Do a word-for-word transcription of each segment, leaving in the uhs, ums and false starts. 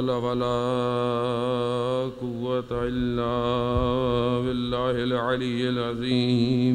حول ولا قوة إلا بالله العلي العظيم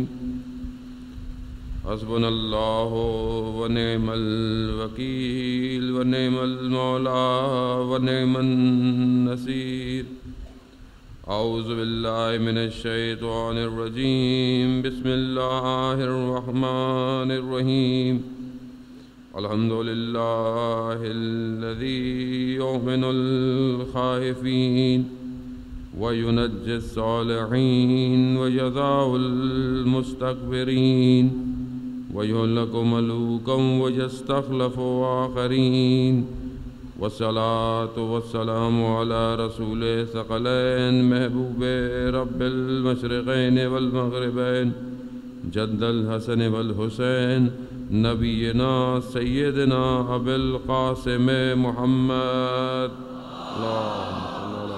حسبنا الله ونعم الوكيل ونعم المولى ونعم النصير أعوذ بالله من الشيطان الرجيم بسم الله الرحمن الرحيم الحمد لله الذي يؤمن الخائفين وينجي الصالحين ويضع المستكبرين ويهلك ملوكا ويستخلف آخرين والصلاة والسلام على رسول ثقلين محبوب رب المشرقين والمغربين جد الحسن والحسين نبينا سيدنا أبي القاسم محمد اللهم صل على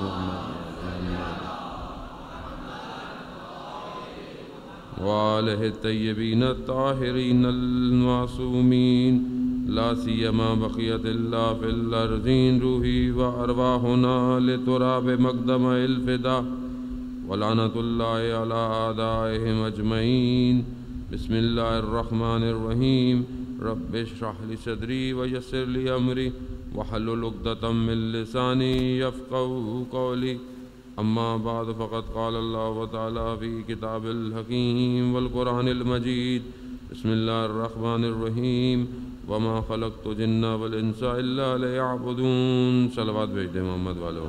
محمد وآله الطيبين الطاهرين المعصومين لا سيما بقية الله في الأرضين روحي وأرواحنا لتراب مقدم الفدا ولعنة الله على أعدائهم أجمعين بسم الله الرحمن الرحيم رب اشرح لي صدري ويسر لي أمري واحلل عقدة من لساني يفقهوا قولي أما بعد فقد قال الله تعالى في كتاب الحكيم والقرآن المجيد بسم الله الرحمن الرحيم وما خلقت الجن والإنس إلا ليعبدون صلوات بھیج دیں محمد والوں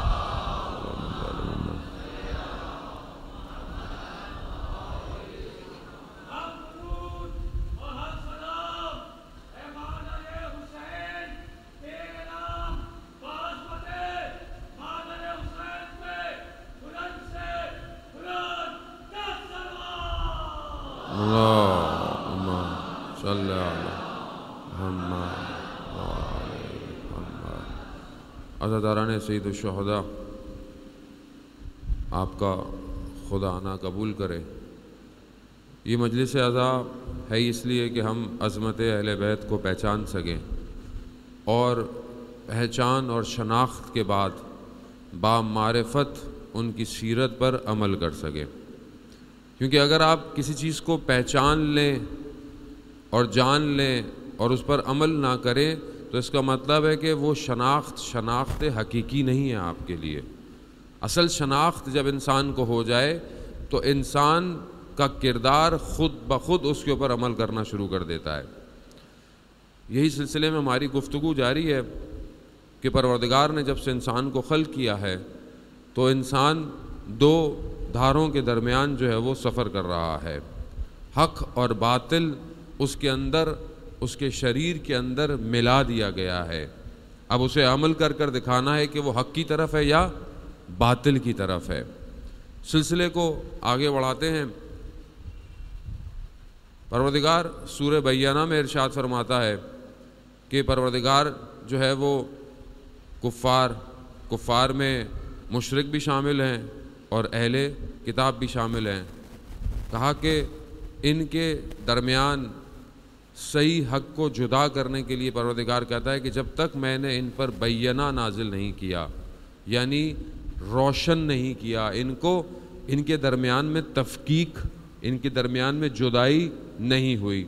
عزاداران سید الشہداء، آپ کا خدا آنا قبول کرے۔ یہ مجلس عزا ہے اس لیے کہ ہم عظمت اہل بیت کو پہچان سکیں اور پہچان اور شناخت کے بعد بامعرفت ان کی سیرت پر عمل کر سکیں، کیونکہ اگر آپ کسی چیز کو پہچان لیں اور جان لیں اور اس پر عمل نہ کریں تو اس کا مطلب ہے کہ وہ شناخت شناخت حقیقی نہیں ہے آپ کے لیے۔ اصل شناخت جب انسان کو ہو جائے تو انسان کا کردار خود بخود اس کے اوپر عمل کرنا شروع کر دیتا ہے۔ یہی سلسلے میں ہماری گفتگو جاری ہے کہ پروردگار نے جب سے انسان کو خلق کیا ہے تو انسان دو دھاروں کے درمیان جو ہے وہ سفر کر رہا ہے، حق اور باطل اس کے اندر اس کے شریر کے اندر ملا دیا گیا ہے۔ اب اسے عمل کر کر دکھانا ہے کہ وہ حق کی طرف ہے یا باطل کی طرف ہے۔ سلسلے کو آگے بڑھاتے ہیں۔ پروردگار سورہ بینہ میں ارشاد فرماتا ہے کہ پروردگار جو ہے وہ کفار کفار میں مشرک بھی شامل ہیں اور اہل کتاب بھی شامل ہیں۔ کہا کہ ان کے درمیان صحیح حق کو جدا کرنے کے لیے پروردگار کہتا ہے کہ جب تک میں نے ان پر بینہ نازل نہیں کیا، یعنی روشن نہیں کیا، ان کو ان کے درمیان میں تفکیک، ان کے درمیان میں جدائی نہیں ہوئی۔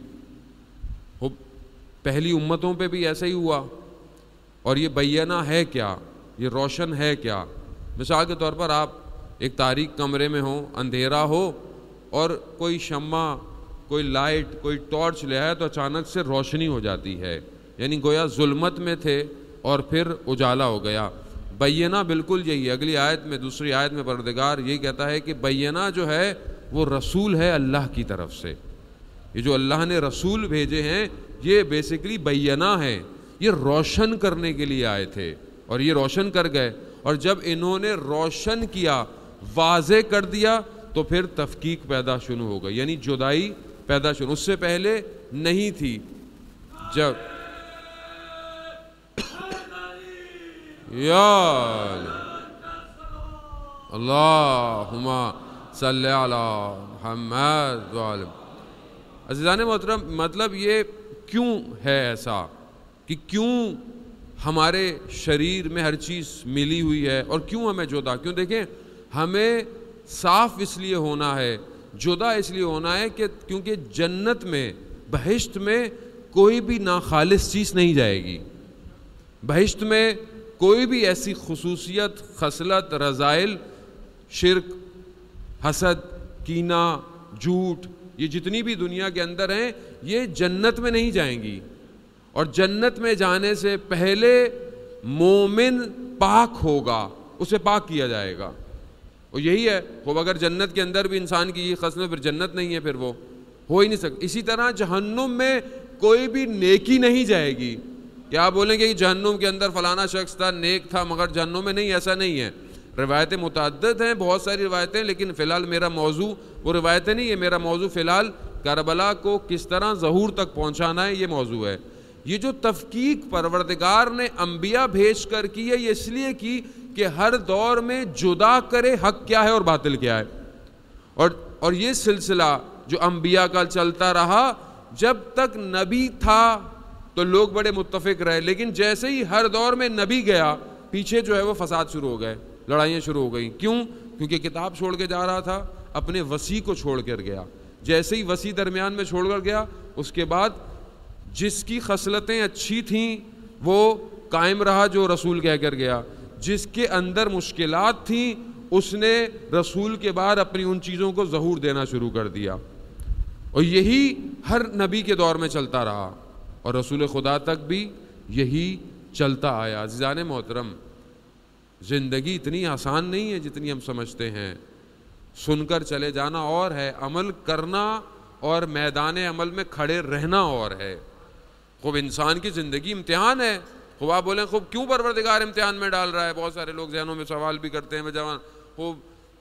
پہلی امتوں پہ بھی ایسا ہی ہوا۔ اور یہ بینہ ہے کیا، یہ روشن ہے کیا؟ مثال کے طور پر آپ ایک تاریک کمرے میں ہوں، اندھیرا ہو اور کوئی شمع، کوئی لائٹ، کوئی ٹارچ لے آئے تو اچانک سے روشنی ہو جاتی ہے، یعنی گویا ظلمت میں تھے اور پھر اجالا ہو گیا۔ بینہ بالکل یہی ہے۔ اگلی آیت میں، دوسری آیت میں پروردگار یہی کہتا ہے کہ بینہ جو ہے وہ رسول ہے اللہ کی طرف سے۔ یہ جو اللہ نے رسول بھیجے ہیں یہ بیسیکلی بینہ ہے، یہ روشن کرنے کے لیے آئے تھے اور یہ روشن کر گئے۔ اور جب انہوں نے روشن کیا، واضح کر دیا، تو پھر تفکیک پیدا شروع ہو گئی، یعنی جدائی پیدا شروع، اس سے پہلے نہیں تھی۔ جب یا اللہم صلی علی محمد وعلی۔ عزیزان محترم، مطلب یہ کیوں ہے ایسا کہ کیوں ہمارے شریر میں ہر چیز ملی ہوئی ہے، اور کیوں ہمیں جدا؟ کیوں؟ دیکھیں، ہمیں صاف اس لیے ہونا ہے، جدا اس لیے ہونا ہے کہ کیونکہ جنت میں، بہشت میں کوئی بھی ناخالص چیز نہیں جائے گی۔ بہشت میں کوئی بھی ایسی خصوصیت، خصلت، رذائل، شرک، حسد، کینہ، جھوٹ، یہ جتنی بھی دنیا کے اندر ہیں، یہ جنت میں نہیں جائیں گی۔ اور جنت میں جانے سے پہلے مومن پاک ہوگا، اسے پاک کیا جائے گا۔ اور یہی ہے، وہ اگر جنت کے اندر بھی انسان کی یہ خصلت، پھر جنت نہیں ہے، پھر وہ ہو ہی نہیں سکتا۔ اسی طرح جہنم میں کوئی بھی نیکی نہیں جائے گی۔ کیا آپ بولیں گے کہ جہنم کے اندر فلانا شخص تھا، نیک تھا، مگر جہنم میں نہیں؟ ایسا نہیں ہے۔ روایتیں متعدد ہیں، بہت ساری روایتیں، لیکن فی الحال میرا موضوع وہ روایتیں نہیں ہے۔ میرا موضوع فی الحال کربلا کو کس طرح ظہور تک پہنچانا ہے، یہ موضوع ہے۔ یہ جو تفکیک پروردگار نے انبیاء بھیج کر کی ہے، یہ اس لیے کی کہ ہر دور میں جدا کرے حق کیا ہے اور باطل کیا ہے۔ اور اور یہ سلسلہ جو انبیاء کا چلتا رہا، جب تک نبی تھا تو لوگ بڑے متفق رہے، لیکن جیسے ہی ہر دور میں نبی گیا، پیچھے جو ہے وہ فساد شروع ہو گئے، لڑائیاں شروع ہو گئیں۔ کیوں؟ کیونکہ کتاب چھوڑ کے جا رہا تھا، اپنے وسیع کو چھوڑ کر گیا۔ جیسے ہی وسیع درمیان میں چھوڑ کر گیا، اس کے بعد جس کی خصلتیں اچھی تھیں وہ قائم رہا جو رسول کہہ کر گیا، جس کے اندر مشکلات تھیں اس نے رسول کے بعد اپنی ان چیزوں کو ظہور دینا شروع کر دیا۔ اور یہی ہر نبی کے دور میں چلتا رہا، اور رسول خدا تک بھی یہی چلتا آیا۔ عزیزان محترم، زندگی اتنی آسان نہیں ہے جتنی ہم سمجھتے ہیں۔ سن کر چلے جانا اور ہے، عمل کرنا اور میدان عمل میں کھڑے رہنا اور ہے۔ خوب انسان کی زندگی امتحان ہے۔ خوب آپ بولیں خوب کیوں پروردگار امتحان میں ڈال رہا ہے؟ بہت سارے لوگ ذہنوں میں سوال بھی کرتے ہیں، جوان خوب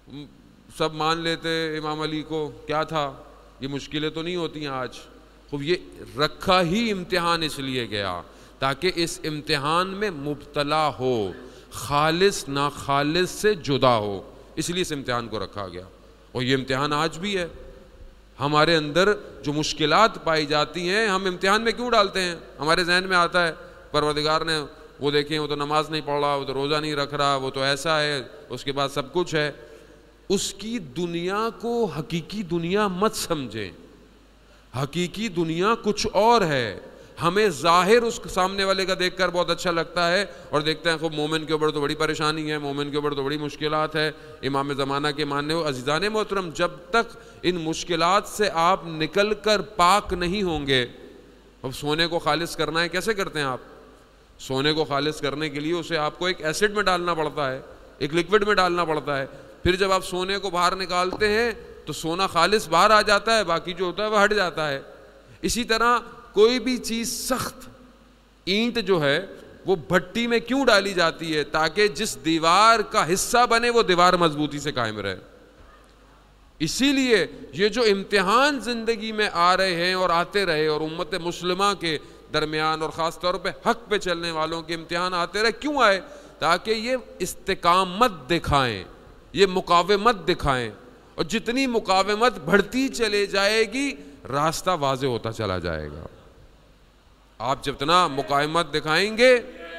سب مان لیتے امام علی کو، کیا تھا؟ یہ مشکلیں تو نہیں ہوتی ہیں آج؟ خوب یہ رکھا ہی امتحان اس لیے گیا تاکہ اس امتحان میں مبتلا ہو، خالص ناخالص سے جدا ہو، اس لیے اس امتحان کو رکھا گیا۔ اور یہ امتحان آج بھی ہے۔ ہمارے اندر جو مشکلات پائی جاتی ہیں، ہم امتحان میں کیوں ڈالتے ہیں؟ ہمارے ذہن میں آتا ہے پروردگار نے وہ دیکھیں، وہ تو نماز نہیں پڑھ رہا، وہ تو روزہ نہیں رکھ رہا، وہ تو ایسا ہے، اس کے بعد سب کچھ ہے۔ اس کی دنیا کو حقیقی دنیا مت سمجھیں۔ حقیقی دنیا کچھ اور ہے۔ ہمیں ظاہر اس سامنے والے کا دیکھ کر بہت اچھا لگتا ہے، اور دیکھتے ہیں خوب مومن کے اوپر تو بڑی پریشانی ہے، مومن کے اوپر تو بڑی مشکلات ہے، امام زمانہ کے ماننے ہو۔ عزیزان محترم، جب تک ان مشکلات سے آپ نکل کر پاک نہیں ہوں گے، اب سونے کو خالص کرنا ہے، کیسے کرتے ہیں آپ؟ سونے کو خالص کرنے کے لیے اسے آپ کو ایک ایسڈ میں ڈالنا پڑتا ہے، ایک لیکوڈ میں ڈالنا پڑتا ہے، پھر جب آپ سونے کو باہر نکالتے ہیں تو سونا خالص باہر آ جاتا ہے، باقی جو ہوتا ہے وہ ہٹ جاتا ہے۔ اسی طرح کوئی بھی چیز سخت، اینٹ جو ہے وہ بھٹی میں کیوں ڈالی جاتی ہے؟ تاکہ جس دیوار کا حصہ بنے وہ دیوار مضبوطی سے قائم رہے۔ اسی لیے یہ جو امتحان زندگی میں آ رہے ہیں اور آتے رہے، اور امت مسلمہ کے درمیان اور خاص طور پہ حق پہ چلنے والوں کے امتحان آتے رہے، کیوں آئے؟ تاکہ یہ استقامت دکھائیں، یہ مقاومت دکھائیں، اور جتنی مقاومت بڑھتی چلے جائے گی راستہ واضح ہوتا چلا جائے گا۔ آپ جتنا مقاومت دکھائیں گے،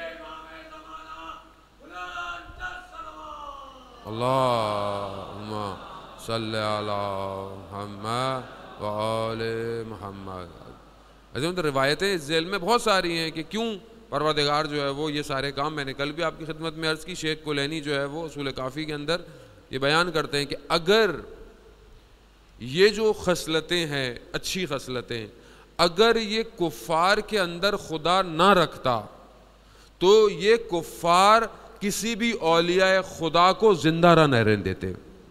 اللہم صلی علی محمد وآل محمد۔ عزیزوں، روایتیں اس ذیل میں بہت ساری ہیں کہ کیوں پروردگار جو ہے وہ یہ سارے کام، میں نے کل بھی آپ کی خدمت میں عرض کی، شیخ کلینی جو ہے وہ اصول کافی کے اندر یہ بیان کرتے ہیں کہ اگر یہ جو خصلتیں ہیں، اچھی خصلتیں، اگر یہ کفار کے اندر خدا نہ رکھتا تو یہ کفار کسی بھی اولیاء خدا کو زندہ رہ نہ رہنے دیتے۔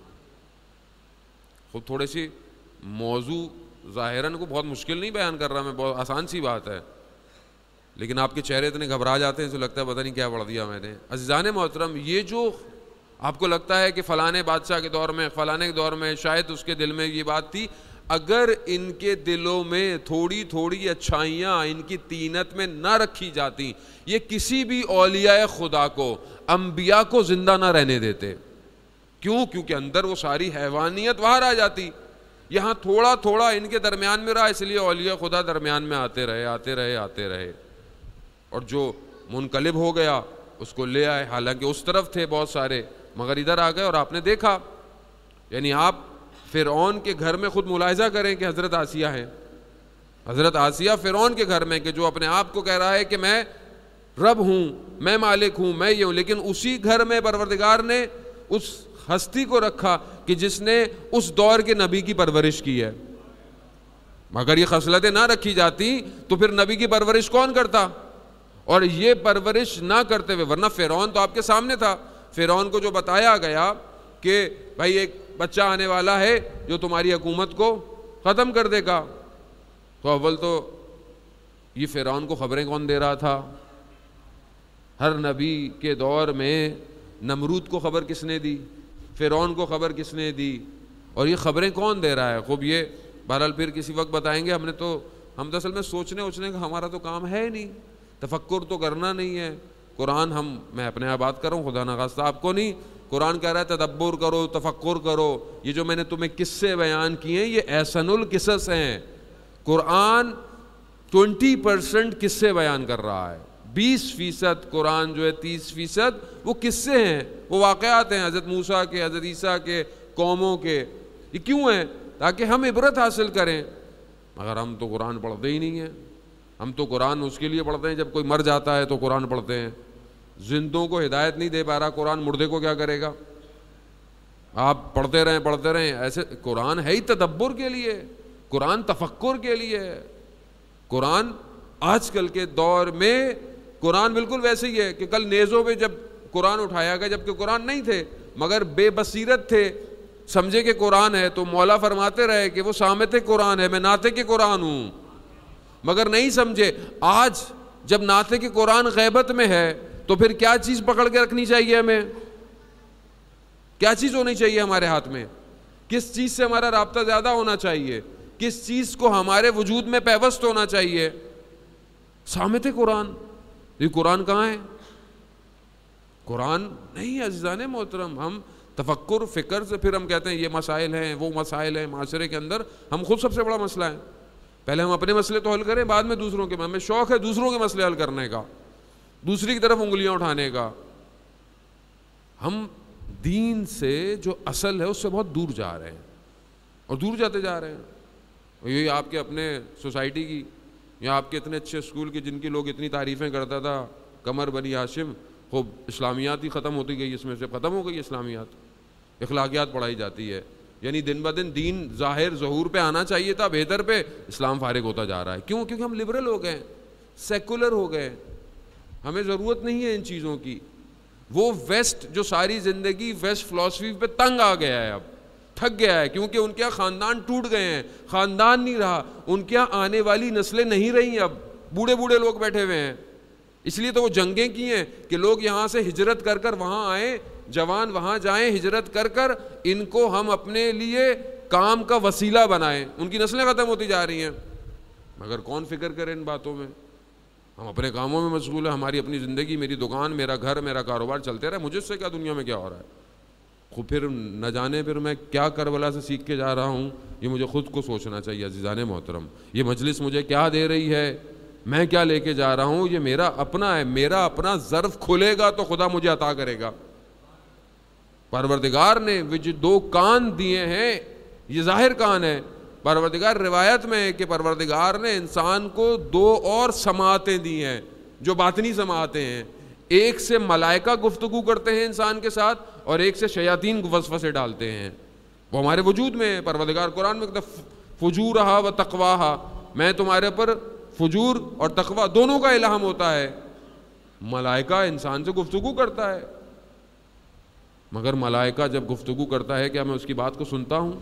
خود تھوڑے سی موضوع ظاہراً کو بہت مشکل نہیں بیان کر رہا میں، بہت آسان سی بات ہے، لیکن آپ کے چہرے اتنے گھبرا جاتے ہیں، اسے لگتا ہے پتہ نہیں کیا پڑھ دیا میں نے۔ عزیزان محترم، یہ جو آپ کو لگتا ہے کہ فلانے بادشاہ کے دور میں، فلانے کے دور میں شاید اس کے دل میں یہ بات تھی، اگر ان کے دلوں میں تھوڑی تھوڑی اچھائیاں ان کی طینت میں نہ رکھی جاتی، یہ کسی بھی اولیاء خدا کو، انبیاء کو زندہ نہ رہنے دیتے۔ کیوں؟ کیونکہ اندر وہ ساری حیوانیت باہر آ جاتی۔ یہاں تھوڑا تھوڑا ان کے درمیان میں رہا، اس لیے اولیاء خدا درمیان میں آتے رہے آتے رہے آتے رہے اور جو منقلب ہو گیا, اس کو لے آئے, حالانکہ اس طرف تھے بہت سارے, مگر ادھر آ گئے اور آپ نے دیکھا. یعنی آپ فرعون کے گھر میں خود ملاحظہ کریں کہ حضرت آسیہ ہیں, حضرت آسیہ فرعون کے گھر میں, کہ جو اپنے آپ کو کہہ رہا ہے کہ میں رب ہوں, میں مالک ہوں, میں یہ ہوں, لیکن اسی گھر میں پروردگار نے اس ہستی کو رکھا کہ جس نے اس دور کے نبی کی پرورش کی ہے. مگر یہ خصلتیں نہ رکھی جاتی تو پھر نبی کی پرورش کون کرتا؟ اور یہ پرورش نہ کرتے ہوئے, ورنہ فرعون تو آپ کے سامنے تھا, فرعون کو جو بتایا گیا کہ بھائی ایک بچہ آنے والا ہے جو تمہاری حکومت کو ختم کر دے گا, تو اول تو یہ فرعون کو خبریں کون دے رہا تھا؟ ہر نبی کے دور میں نمرود کو خبر کس نے دی؟ فرعون کو خبر کس نے دی؟ اور یہ خبریں کون دے رہا ہے؟ خوب یہ بہرحال پھر کسی وقت بتائیں گے. ہم نے تو ہم تو اصل میں سوچنے اوچنے کا ہمارا تو کام ہے نہیں, تفکر تو کرنا نہیں ہے. قرآن ہم میں اپنے آپ بات کروں, خدا نخواستہ آپ کو نہیں. قرآن کہہ رہا ہے تدبر کرو, تفکر کرو. یہ جو میں نے تمہیں قصے بیان کیے ہیں یہ احسن القصص ہیں. قرآن ٹوینٹی پرسنٹ قصے بیان کر رہا ہے, بیس فیصد قرآن جو ہے, تیس فیصد وہ قصے ہیں, وہ واقعات ہیں حضرت موسیٰ کے, حضرت عیسیٰ کے, قوموں کے. یہ کیوں ہیں؟ تاکہ ہم عبرت حاصل کریں. مگر ہم تو قرآن پڑھتے ہی نہیں ہیں. ہم تو قرآن اس کے لیے پڑھتے ہیں جب کوئی مر جاتا ہے تو قرآن پڑھتے ہیں. زندوں کو ہدایت نہیں دے پا رہا قرآن, مردے کو کیا کرے گا؟ آپ پڑھتے رہیں پڑھتے رہیں ایسے. قرآن ہے ہی تدبر کے لیے, قرآن تفکر کے لیے. قرآن آج کل کے دور میں قرآن بالکل ویسے ہی ہے کہ کل نیزوں پہ جب قرآن اٹھایا گیا, جبکہ قرآن نہیں تھے مگر بے بصیرت تھے, سمجھے کہ قرآن ہے, تو مولا فرماتے رہے کہ وہ سامت قرآن ہے, میں ناطق کے قرآن ہوں, مگر نہیں سمجھے. آج جب ناطق کے قرآن غیبت میں ہے تو پھر کیا چیز پکڑ کے رکھنی چاہیے ہمیں؟ کیا چیز ہونی چاہیے ہمارے ہاتھ میں؟ کس چیز سے ہمارا رابطہ زیادہ ہونا چاہیے؟ کس چیز کو ہمارے وجود میں پیوست ہونا چاہیے؟ سامت قرآن. یہ قرآن کہاں ہے؟ قرآن نہیں ہے عزیزان محترم. ہم تفکر فکر سے پھر ہم کہتے ہیں یہ مسائل ہیں, وہ مسائل ہیں معاشرے کے اندر. ہم خود سب سے بڑا مسئلہ ہے. پہلے ہم اپنے مسئلے تو حل کریں, بعد میں دوسروں کے. ہمیں شوق ہے دوسروں کے مسئلے حل کرنے کا, دوسری کی طرف انگلیاں اٹھانے کا. ہم دین سے جو اصل ہے اس سے بہت دور جا رہے ہیں, اور دور جاتے جا رہے ہیں. یہی آپ کے اپنے سوسائٹی کی, یا آپ کے اتنے اچھے اسکول کی جن کی لوگ اتنی تعریفیں کرتا تھا, قمر بنی ہاشم, خوب اسلامیات ہی ختم ہوتی گئی, اس میں سے ختم ہو گئی اسلامیات, اخلاقیات پڑھائی جاتی ہے. یعنی دن بدن دین ظاہر ظہور پہ آنا چاہیے تھا, بہتر پہ اسلام فارغ ہوتا جا رہا ہے. کیوں؟ کیونکہ ہم لبرل ہو گئے, سیکولر ہو گئے, ہمیں ضرورت نہیں ہے ان چیزوں کی. وہ ویسٹ جو ساری زندگی ویسٹ فلسفی پہ تنگ آ گیا ہے, اب تھک گیا ہے, کیونکہ ان کے یہاں خاندان ٹوٹ گئے ہیں, خاندان نہیں رہا, ان کے یہاں آنے والی نسلیں نہیں رہی, اب بوڑھے بوڑھے لوگ بیٹھے ہوئے ہیں. اس لیے تو وہ جنگیں کی ہیں کہ لوگ یہاں سے ہجرت کر کر وہاں آئیں, جوان وہاں جائیں ہجرت کر کر, ان کو ہم اپنے لیے کام کا وسیلہ بنائیں. ان کی نسلیں ختم ہوتی جا رہی ہیں, مگر کون فکر کرے ان باتوں میں؟ ہم اپنے کاموں میں مشغول ہیں, ہماری اپنی زندگی, میری دکان, میرا گھر, میرا کاروبار چلتے رہے, مجھے اس سے کیا دنیا میں کیا ہو رہا ہے. خود پھر نہ جانے پھر میں کیا کربلا سے سیکھ کے جا رہا ہوں, یہ مجھے خود کو سوچنا چاہیے عزیزان محترم. یہ مجلس مجھے کیا دے رہی ہے, میں کیا لے کے جا رہا ہوں, یہ میرا اپنا ہے. میرا اپنا ظرف کھلے گا تو خدا مجھے عطا کرے گا. پروردگار نے جو دو کان دیے ہیں یہ ظاہر کان ہے. پروردگار روایت میں ہے کہ پروردگار نے انسان کو دو اور سماعتیں دی ہیں جو باطنی سماعتیں ہیں. ایک سے ملائکہ گفتگو کرتے ہیں انسان کے ساتھ, اور ایک سے شیاطین وسوسے ڈالتے ہیں. وہ ہمارے وجود میں ہے. پروردگار قرآن میں کہتا ہے فجورہا و تقواہا, میں تمہارے پر فجور اور تقوی دونوں کا الہام ہوتا ہے. ملائکہ انسان سے گفتگو کرتا ہے, مگر ملائکہ جب گفتگو کرتا ہے کیا میں اس کی بات کو سنتا ہوں؟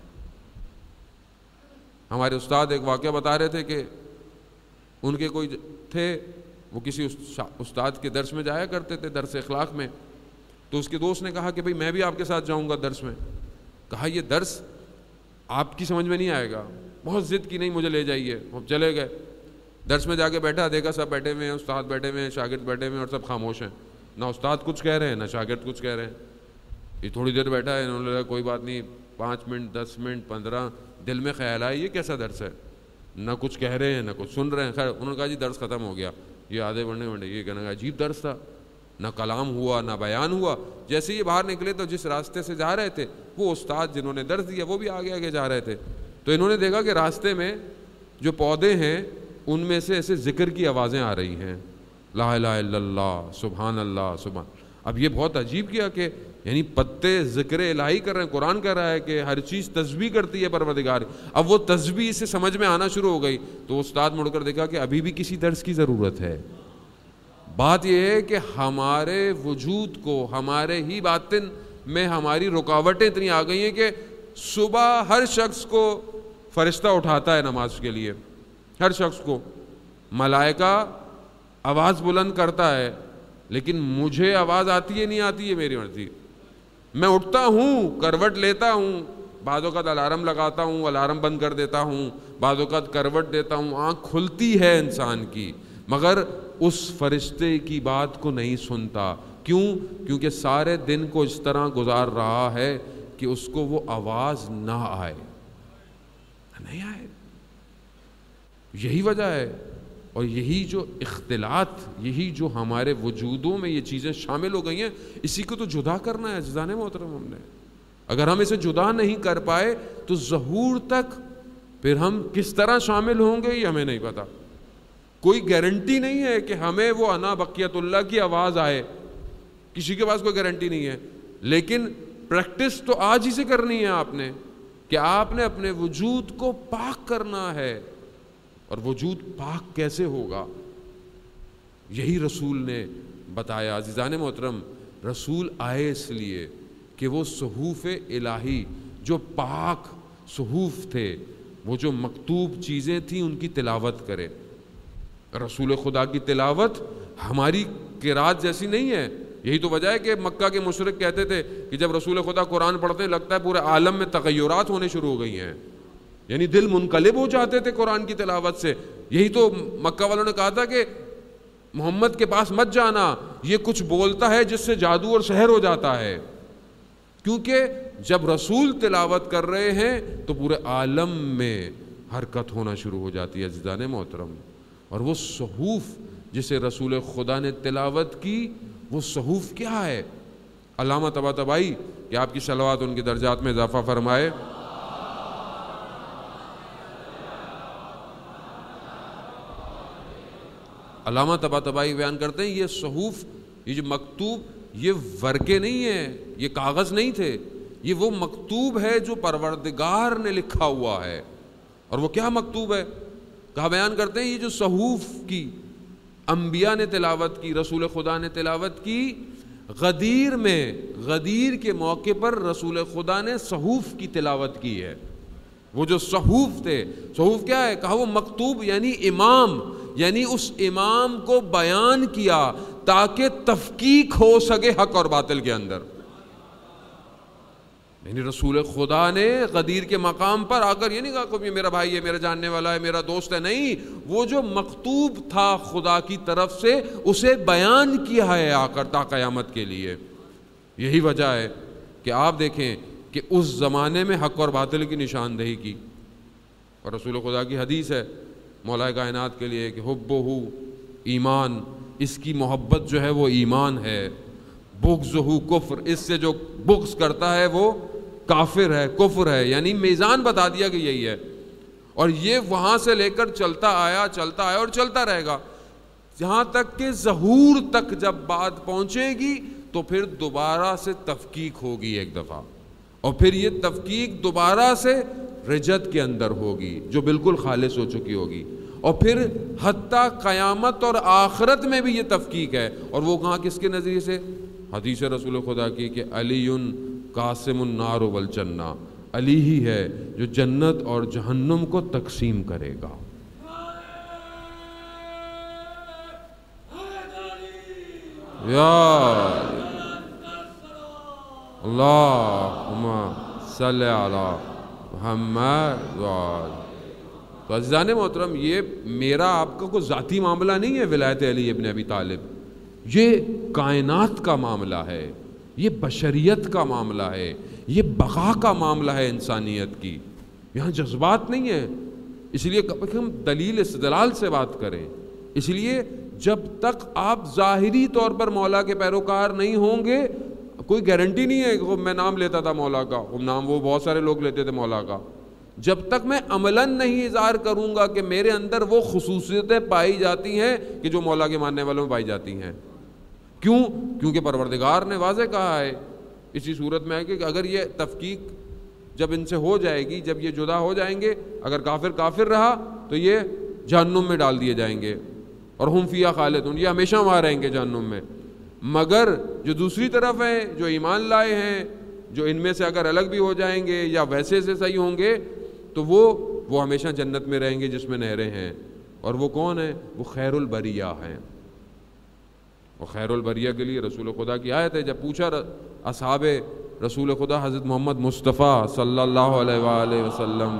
ہمارے استاد ایک واقعہ بتا رہے تھے کہ ان کے کوئی تھے, وہ کسی استاد کے درس میں جایا کرتے تھے, درس اخلاق میں. تو اس کے دوست نے کہا کہ بھئی میں بھی آپ کے ساتھ جاؤں گا درس میں. کہا یہ درس آپ کی سمجھ میں نہیں آئے گا. بہت ضد کی, نہیں مجھے لے جائیے. وہ چلے گئے, درس میں جا کے بیٹھا, دیکھا سب بیٹھے ہوئے ہیں, استاد بیٹھے ہوئے ہیں, شاگرد بیٹھے ہوئے ہیں, اور سب خاموش ہیں. نہ استاد کچھ کہہ رہے ہیں, نہ شاگرد کچھ کہہ رہے ہیں. یہ تھوڑی دیر بیٹھا ہے, انہوں نے کہا کوئی بات نہیں, پانچ منٹ دس منٹ پندرہ, دل میں خیال آیا یہ کیسا درس ہے, نہ کچھ کہہ رہے ہیں نہ کچھ سن رہے ہیں. خیر انہوں نے کہا جی درس ختم ہو گیا, یہ آدھے بڑھنے بڑھنے یہ کہنا عجیب درس تھا، نہ کلام ہوا نہ بیان ہوا. جیسے یہ باہر نکلے تو جس راستے سے جا رہے تھے وہ استاد جنہوں نے درس دیا وہ بھی آگے آگے جا رہے تھے. تو انہوں نے دیکھا کہ راستے میں جو پودے ہیں ان میں سے ایسے ذکر کی آوازیں آ رہی ہیں، لا الہ الا اللہ، سبحان اللہ، سبحان. اب یہ بہت عجیب کیا کہ یعنی پتے ذکر الہی کر رہے ہیں. قرآن کہہ رہا ہے کہ ہر چیز تسبیح کرتی ہے پروردگار. اب وہ تسبیح سے سمجھ میں آنا شروع ہو گئی تو استاد مڑ کر دیکھا کہ ابھی بھی کسی درس کی ضرورت ہے. بات یہ ہے کہ ہمارے وجود کو، ہمارے ہی باطن میں ہماری رکاوٹیں اتنی آ گئی ہیں کہ صبح ہر شخص کو فرشتہ اٹھاتا ہے نماز کے لیے، ہر شخص کو ملائکہ آواز بلند کرتا ہے، لیکن مجھے آواز آتی ہے نہیں آتی ہے میری مرضی. میں اٹھتا ہوں، کروٹ لیتا ہوں، بعض اوقات الارم لگاتا ہوں، الارم بند کر دیتا ہوں، بعض اوقات کروٹ دیتا ہوں، آنکھ کھلتی ہے انسان کی، مگر اس فرشتے کی بات کو نہیں سنتا. کیوں؟ کیونکہ سارے دن کو اس طرح گزار رہا ہے کہ اس کو وہ آواز نہ آئے، نہیں آئے. یہی وجہ ہے. اور یہی جو اختلاط، یہی جو ہمارے وجودوں میں یہ چیزیں شامل ہو گئی ہیں، اسی کو تو جدا کرنا ہے عزیزان محترم. ہم نے اگر ہم اسے جدا نہیں کر پائے تو ظہور تک پھر ہم کس طرح شامل ہوں گے یہ ہمیں نہیں پتا. کوئی گارنٹی نہیں ہے کہ ہمیں وہ انا بقیت اللہ کی آواز آئے، کسی کے پاس کوئی گارنٹی نہیں ہے. لیکن پریکٹس تو آج ہی سے کرنی ہے آپ نے، کہ آپ نے اپنے وجود کو پاک کرنا ہے. اور وجود پاک کیسے ہوگا؟ یہی رسول نے بتایا. عزیزان محترم، رسول آئے اس لیے کہ وہ صحوف الہی، جو پاک صحوف تھے، وہ جو مکتوب چیزیں تھیں، ان کی تلاوت کرے. رسول خدا کی تلاوت ہماری قرات جیسی نہیں ہے. یہی تو وجہ ہے کہ مکہ کے مشرک کہتے تھے کہ جب رسول خدا قرآن پڑھتے ہیں لگتا ہے پورے عالم میں تغیرات ہونے شروع ہو گئی ہیں، یعنی دل منقلب ہو جاتے تھے قرآن کی تلاوت سے. یہی تو مکہ والوں نے کہا تھا کہ محمد کے پاس مت جانا، یہ کچھ بولتا ہے جس سے جادو اور سحر ہو جاتا ہے. کیونکہ جب رسول تلاوت کر رہے ہیں تو پورے عالم میں حرکت ہونا شروع ہو جاتی ہے عزیزان محترم. اور وہ صحوف جسے رسول خدا نے تلاوت کی، وہ صحوف کیا ہے؟ علامہ طباطبائی، کہ آپ کی صلوات ان کے درجات میں اضافہ فرمائے. علامہ طباطبائی بیان کرتے ہیں یہ صحوف، یہ جو مکتوب، یہ ورقے نہیں ہیں، یہ کاغذ نہیں تھے، یہ وہ مکتوب ہے جو پروردگار نے لکھا ہوا ہے. اور وہ کیا مکتوب ہے؟ کہا بیان کرتے ہیں یہ جو صحوف کی انبیاء نے تلاوت کی، رسول خدا نے تلاوت کی، غدیر میں، غدیر کے موقع پر رسول خدا نے صحوف کی تلاوت کی ہے. وہ جو صحوف تھے، صحوف کیا ہے؟ کہا وہ مکتوب یعنی امام، یعنی اس امام کو بیان کیا تاکہ تفکیک ہو سکے حق اور باطل کے اندر. یعنی رسول خدا نے غدیر کے مقام پر آ کر یہ نہیں کہا کہ یہ میرا بھائی ہے، میرا جاننے والا ہے، میرا دوست ہے، نہیں، وہ جو مکتوب تھا خدا کی طرف سے اسے بیان کیا ہے آ کر تا قیامت کے لیے. یہی وجہ ہے کہ آپ دیکھیں کہ اس زمانے میں حق اور باطل کی نشاندہی کی. اور رسول خدا کی حدیث ہے مولا کائنات کے لیے کہ حبہ ایمان، اس کی محبت جو ہے وہ ایمان ہے، بغضہ کفر، اس سے جو بغض کرتا ہے وہ کافر ہے، کفر ہے. یعنی میزان بتا دیا کہ یہی ہے. اور یہ وہاں سے لے کر چلتا آیا چلتا آیا اور چلتا رہے گا جہاں تک کہ ظہور تک جب بات پہنچے گی تو پھر دوبارہ سے تفکیک ہوگی ایک دفعہ، اور پھر یہ تفکیک دوبارہ سے رجت کے اندر ہوگی جو بالکل خالص ہو چکی ہوگی، اور پھر حتیٰ قیامت اور آخرت میں بھی یہ تفکیک ہے. اور وہ کہاں کس کے نظریے سے؟ حدیث رسول خدا کی کہ علی قاسم النار والجنہ، علی ہی ہے جو جنت اور جہنم کو تقسیم کرے گا. یا اللہم صلی علی محمد. تو عزیزان محترم، یہ میرا آپ کا کوئی ذاتی معاملہ نہیں ہے ولایت علی ابن ابی طالب، یہ کائنات کا معاملہ ہے، یہ بشریت کا معاملہ ہے، یہ بقا کا معاملہ ہے انسانیت کی. یہاں جذبات نہیں ہے. اس لیے ہم دلیل استدلال سے بات کریں. اس لیے جب تک آپ ظاہری طور پر مولا کے پیروکار نہیں ہوں گے، کوئی گارنٹی نہیں ہے کہ میں نام لیتا تھا مولا کا، نام وہ بہت سارے لوگ لیتے تھے مولا کا، جب تک میں عملاً نہیں اظہار کروں گا کہ میرے اندر وہ خصوصیتیں پائی جاتی ہیں کہ جو مولا کے ماننے والوں میں پائی جاتی ہیں. کیوں؟ کیونکہ پروردگار نے واضح کہا ہے اسی صورت میں ہے کہ اگر یہ تفکیک جب ان سے ہو جائے گی، جب یہ جدا ہو جائیں گے، اگر کافر کافر رہا تو یہ جہنم میں ڈال دیے جائیں گے، اور ہم فیہا خالدون، یہ ہمیشہ وہاں رہیں گے جہنم میں. مگر جو دوسری طرف ہیں، جو ایمان لائے ہیں، جو ان میں سے اگر الگ بھی ہو جائیں گے یا ویسے سے صحیح ہوں گے تو وہ وہ ہمیشہ جنت میں رہیں گے جس میں نہریں ہیں. اور وہ کون ہیں؟ وہ خیر البریہ ہیں. اور خیر البریہ کے لیے رسول خدا کی آیت ہے. جب پوچھا اصحاب رسول خدا حضرت محمد مصطفیٰ صلی اللہ علیہ وآلہ وسلم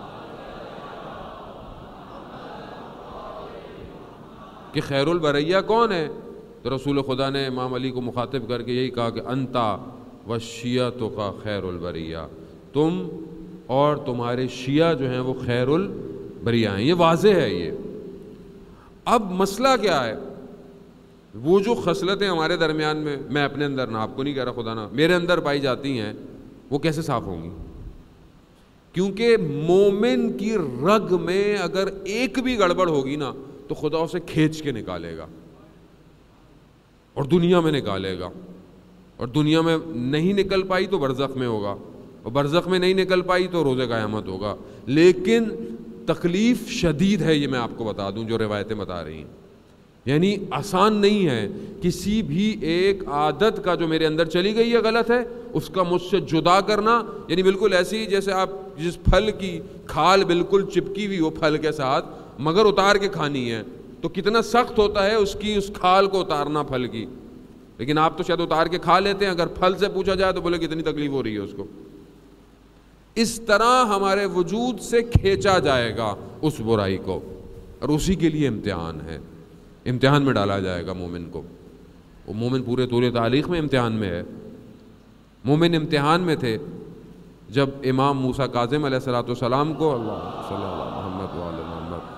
کہ خیر البریہ کون ہے، تو رسول خدا نے امام علی کو مخاطب کر کے یہی کہا کہ انتا وشیعتک خیر البریہ، تم اور تمہارے شیعہ جو ہیں وہ خیر البریہ ہیں. یہ واضح ہے. یہ اب مسئلہ کیا ہے؟ وہ جو خصلتیں ہمارے درمیان میں، میں اپنے اندر نہ، آپ کو نہیں کہہ رہا خدا نہ، میرے اندر پائی جاتی ہیں، وہ کیسے صاف ہوں گی؟ کیونکہ مومن کی رگ میں اگر ایک بھی گڑبڑ ہوگی نا تو خدا اسے کھینچ کے نکالے گا اور دنیا میں نکالے گا. اور دنیا میں نہیں نکل پائی تو برزخ میں ہوگا، اور برزخ میں نہیں نکل پائی تو روز قیامت ہوگا. لیکن تکلیف شدید ہے، یہ میں آپ کو بتا دوں جو روایتیں بتا رہی ہیں. یعنی آسان نہیں ہے. کسی بھی ایک عادت کا جو میرے اندر چلی گئی ہے غلط ہے، اس کا مجھ سے جدا کرنا، یعنی بالکل ایسی جیسے آپ جس پھل کی کھال بالکل چپکی ہوئی ہو پھل کے ساتھ مگر اتار کے کھانی ہے، تو کتنا سخت ہوتا ہے اس کی اس کھال کو اتارنا پھل کی. لیکن آپ تو شاید اتار کے کھا لیتے ہیں، اگر پھل سے پوچھا جائے تو بولے کتنی تکلیف ہو رہی ہے اس کو. اس طرح ہمارے وجود سے کھینچا جائے گا اس برائی کو، اور اسی کے لیے امتحان ہے. امتحان میں ڈالا جائے گا مومن کو. وہ مومن پورے طول تاریخ میں امتحان میں ہے. مومن امتحان میں تھے جب امام موسیٰ کاظم علیہ الصلوۃ والسلام کو اللہ صلی اللہ علیہ محمد وعلی محمد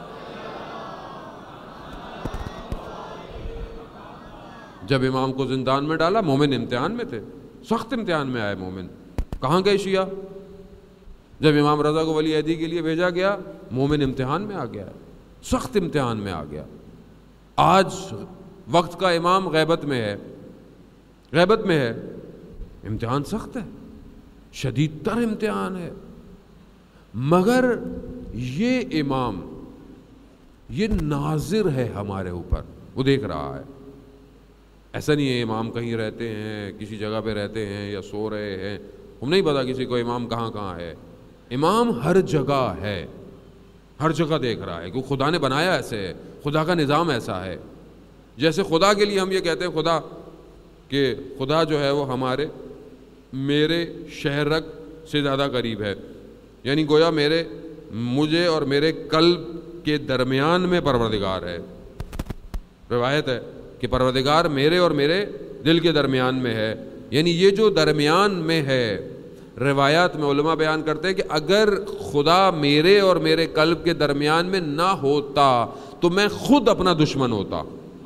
جب امام کو زندان میں ڈالا، مومن امتحان میں تھے، سخت امتحان میں آئے مومن. کہاں گئے شیعہ؟ جب امام رضا کو ولی عہدی کے لیے بھیجا گیا، مومن امتحان میں آ گیا، سخت امتحان میں آ گیا. آج وقت کا امام غیبت میں ہے، غیبت میں ہے، امتحان سخت ہے، شدید تر امتحان ہے. مگر یہ امام یہ ناظر ہے ہمارے اوپر، وہ دیکھ رہا ہے. ایسا نہیں ہے امام کہیں رہتے ہیں، کسی جگہ پہ رہتے ہیں یا سو رہے ہیں، ہم نہیں پتا کسی کو امام کہاں کہاں ہے. امام ہر جگہ ہے، ہر جگہ دیکھ رہا ہے، کیونکہ خدا نے بنایا ایسے ہے، خدا کا نظام ایسا ہے. جیسے خدا کے لیے ہم یہ کہتے ہیں خدا کہ خدا جو ہے وہ ہمارے میرے شہرک سے زیادہ قریب ہے، یعنی گویا میرے مجھے اور میرے قلب کے درمیان میں پروردگار ہے. روایت ہے کہ پروردگار میرے اور میرے دل کے درمیان میں ہے. یعنی یہ جو درمیان میں ہے، روایات میں علماء بیان کرتے ہیں کہ اگر خدا میرے اور میرے قلب کے درمیان میں نہ ہوتا تو میں خود اپنا دشمن ہوتا.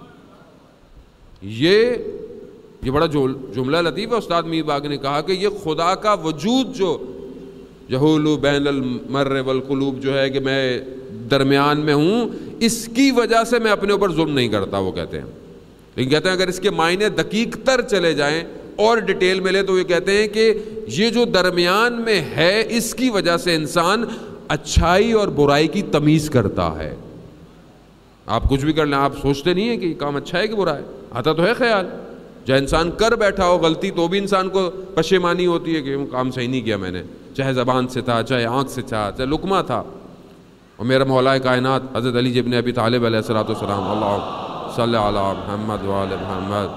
یہ یہ بڑا جملہ لطیف ہے. استاد میر باغ نے کہا کہ یہ خدا کا وجود جو یحول بین المر والقلوب جو ہے کہ میں درمیان میں ہوں، اس کی وجہ سے میں اپنے اوپر ظلم نہیں کرتا. وہ کہتے ہیں، لیکن کہتے ہیں اگر اس کے معنی دقیق تر چلے جائیں اور ڈیٹیل میں لے تو یہ کہتے ہیں کہ یہ جو درمیان میں ہے اس کی وجہ سے انسان اچھائی اور برائی کی تمیز کرتا ہے. آپ کچھ بھی کر لیں، آپ سوچتے نہیں ہیں کہ یہ کام اچھا ہے کہ برا ہے، آتا تو ہے خیال. جب انسان کر بیٹھا ہو غلطی تو بھی انسان کو پشیمانی ہوتی ہے کہ وہ کام صحیح نہیں کیا میں نے، چاہے زبان سے تھا، چاہے آنکھ سے تھا، چاہے لقمہ تھا. اور میرا مولا کائنات حضرت علی ابن ابی طالب علیہ الصلوۃ والسلام، اللہ صلی علی محمد وعلی محمد.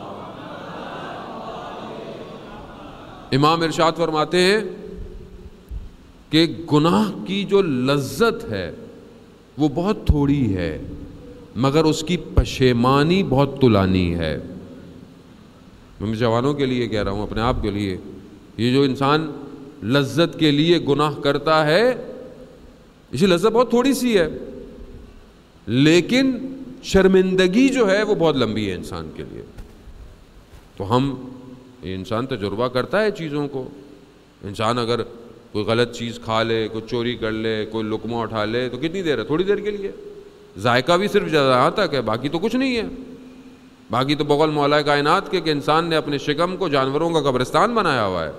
امام ارشاد فرماتے ہیں کہ گناہ کی جو لذت ہے وہ بہت تھوڑی ہے، مگر اس کی پشیمانی بہت طولانی ہے. میں جوانوں کے لیے کہہ رہا ہوں، اپنے آپ کے لیے، یہ جو انسان لذت کے لیے گناہ کرتا ہے، اسی لذت بہت تھوڑی سی ہے، لیکن شرمندگی جو ہے وہ بہت لمبی ہے انسان کے لیے. تو ہم انسان تجربہ کرتا ہے چیزوں کو. انسان اگر کوئی غلط چیز کھا لے, کوئی چوری کر لے, کوئی لقمہ اٹھا لے تو کتنی دیر ہے؟ تھوڑی دیر کے لیے. ذائقہ بھی صرف یہاں تک ہے, باقی تو کچھ نہیں ہے. باقی تو بغل مولا کائنات کے کہ انسان نے اپنے شکم کو جانوروں کا قبرستان بنایا ہوا ہے.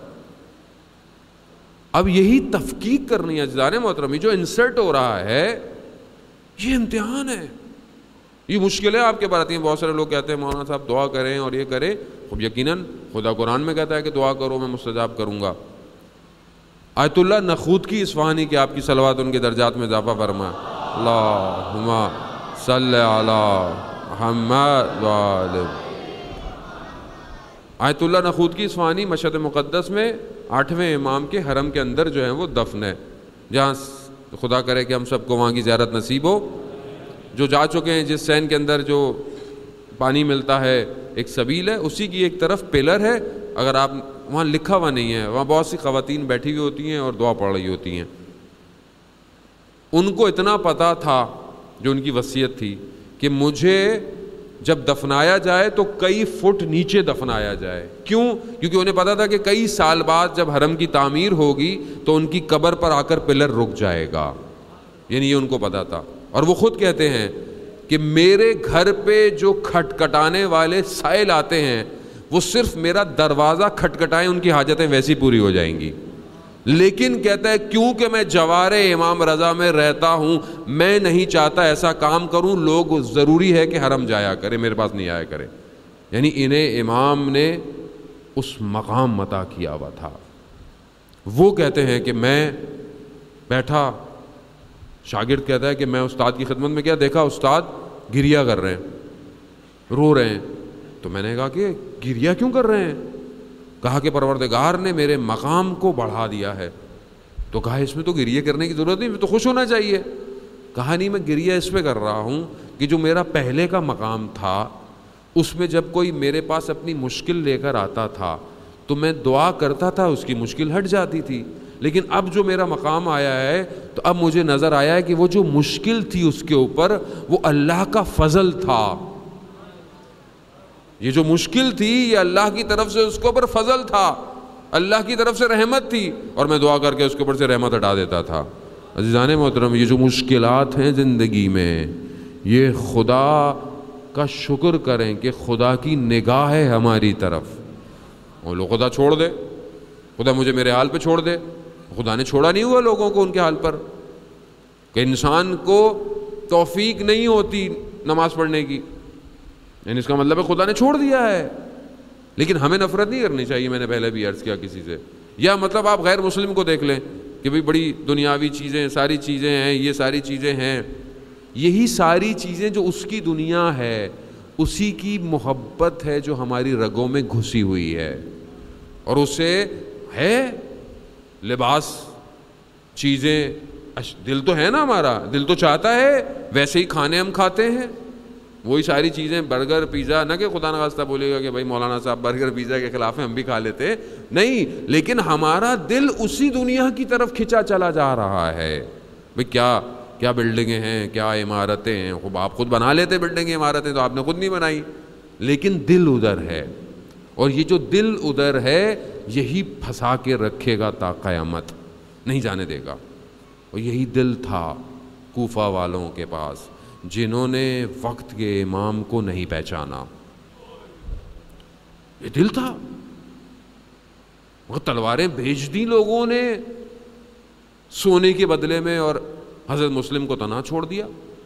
اب یہی تفکیک کرنی ہے عزیزان محترم. جو انسرٹ ہو رہا ہے یہ امتحان ہے, یہ مشکلیں آپ کے بارے ہیں. بہت سارے لوگ کہتے ہیں مولانا صاحب دعا کریں اور یہ کریں. خب یقیناً خدا قرآن میں کہتا ہے کہ دعا کرو میں مستجاب کروں گا. آیت اللہ نخود کی اصفہانی کہ آپ کی صلوات ان کے درجات میں اضافہ فرمائے. اللہم صلی علی محمد وآلہ. آیت اللہ نخود کی اصفہانی مشہد مقدس میں آٹھویں امام کے حرم کے اندر جو ہے وہ دفن ہے, جہاں خدا کرے کہ ہم سب کو وہاں کی زیارت نصیب ہو. جو جا چکے ہیں, جس سین کے اندر جو پانی ملتا ہے ایک سبیل ہے, اسی کی ایک طرف پلر ہے. اگر آپ وہاں لکھا ہوا نہیں ہے, وہاں بہت سی خواتین بیٹھی ہوئی ہوتی ہیں اور دعا پڑھ رہی ہوتی ہیں. ان کو اتنا پتا تھا, جو ان کی وصیت تھی, کہ مجھے جب دفنایا جائے تو کئی فٹ نیچے دفنایا جائے. کیوں؟ کیونکہ انہیں پتا تھا کہ کئی سال بعد جب حرم کی تعمیر ہوگی تو ان کی قبر پر آ کر پلر رک جائے گا. یعنی یہ ان کو پتا تھا. اور وہ خود کہتے ہیں کہ میرے گھر پہ جو کھٹکھٹانے والے سائل آتے ہیں وہ صرف میرا دروازہ کھٹکھٹائیں, ان کی حاجتیں ویسی پوری ہو جائیں گی. لیکن کہتا ہے کیونکہ میں جوار امام رضا میں رہتا ہوں, میں نہیں چاہتا ایسا کام کروں. لوگ ضروری ہے کہ حرم جایا کرے, میرے پاس نہیں آیا کرے. یعنی انہیں امام نے اس مقام عطا کیا ہوا تھا. وہ کہتے ہیں کہ میں بیٹھا, شاگرد کہتا ہے کہ میں استاد کی خدمت میں کیا دیکھا, استاد گریا کر رہے ہیں, رو رہے ہیں. تو میں نے کہا کہ گریا کیوں کر رہے ہیں؟ کہا کہ پروردگار نے میرے مقام کو بڑھا دیا ہے. تو کہا اس میں تو گریہ کرنے کی ضرورت نہیں, میں تو خوش ہونا چاہیے. کہا نہیں, میں گریہ اس پہ کر رہا ہوں کہ جو میرا پہلے کا مقام تھا اس میں جب کوئی میرے پاس اپنی مشکل لے کر آتا تھا تو میں دعا کرتا تھا, اس کی مشکل ہٹ جاتی تھی. لیکن اب جو میرا مقام آیا ہے تو اب مجھے نظر آیا ہے کہ وہ جو مشکل تھی اس کے اوپر وہ اللہ کا فضل تھا. یہ جو مشکل تھی یہ اللہ کی طرف سے اس کے اوپر فضل تھا, اللہ کی طرف سے رحمت تھی, اور میں دعا کر کے اس کے اوپر سے رحمت ہٹا دیتا تھا. عزیزان محترم, یہ جو مشکلات ہیں زندگی میں, یہ خدا کا شکر کریں کہ خدا کی نگاہ ہے ہماری طرف. وہ لوگ خدا چھوڑ دے, خدا مجھے میرے حال پہ چھوڑ دے. خدا نے چھوڑا نہیں ہوا لوگوں کو ان کے حال پر, کہ انسان کو توفیق نہیں ہوتی نماز پڑھنے کی, یعنی اس کا مطلب ہے خدا نے چھوڑ دیا ہے. لیکن ہمیں نفرت نہیں کرنی چاہیے, میں نے پہلے بھی عرض کیا کسی سے. یا مطلب آپ غیر مسلم کو دیکھ لیں کہ بھئی بڑی دنیاوی چیزیں, ساری چیزیں ہیں, یہ ساری چیزیں ہیں. یہی ساری چیزیں جو اس کی دنیا ہے, اسی کی محبت ہے جو ہماری رگوں میں گھسی ہوئی ہے. اور اسے ہے لباس, چیزیں, دل تو ہے نا ہمارا, دل تو چاہتا ہے, ویسے ہی کھانے ہم کھاتے ہیں, وہی ساری چیزیں, برگر پیزا. نہ کہ خدا نخواستہ بولے گا کہ بھائی مولانا صاحب برگر پیزا کے خلاف ہیں, ہم بھی کھا لیتے نہیں, لیکن ہمارا دل اسی دنیا کی طرف کھنچا چلا جا رہا ہے. بھئی کیا کیا بلڈنگیں ہیں, کیا عمارتیں ہیں. خوب آپ خود بنا لیتے بلڈنگیں عمارتیں, تو آپ نے خود نہیں بنائی, لیکن دل ادھر ہے. اور یہ جو دل ادھر ہے یہی پھنسا کے رکھے گا تا قیامت, نہیں جانے دے گا. اور یہی دل تھا کوفہ والوں کے پاس, جنہوں نے وقت کے امام کو نہیں پہچانا. یہ دل تھا. وہ تلواریں بھیج دی لوگوں نے سونے کے بدلے میں, اور حضرت مسلم کو تنہا چھوڑ دیا.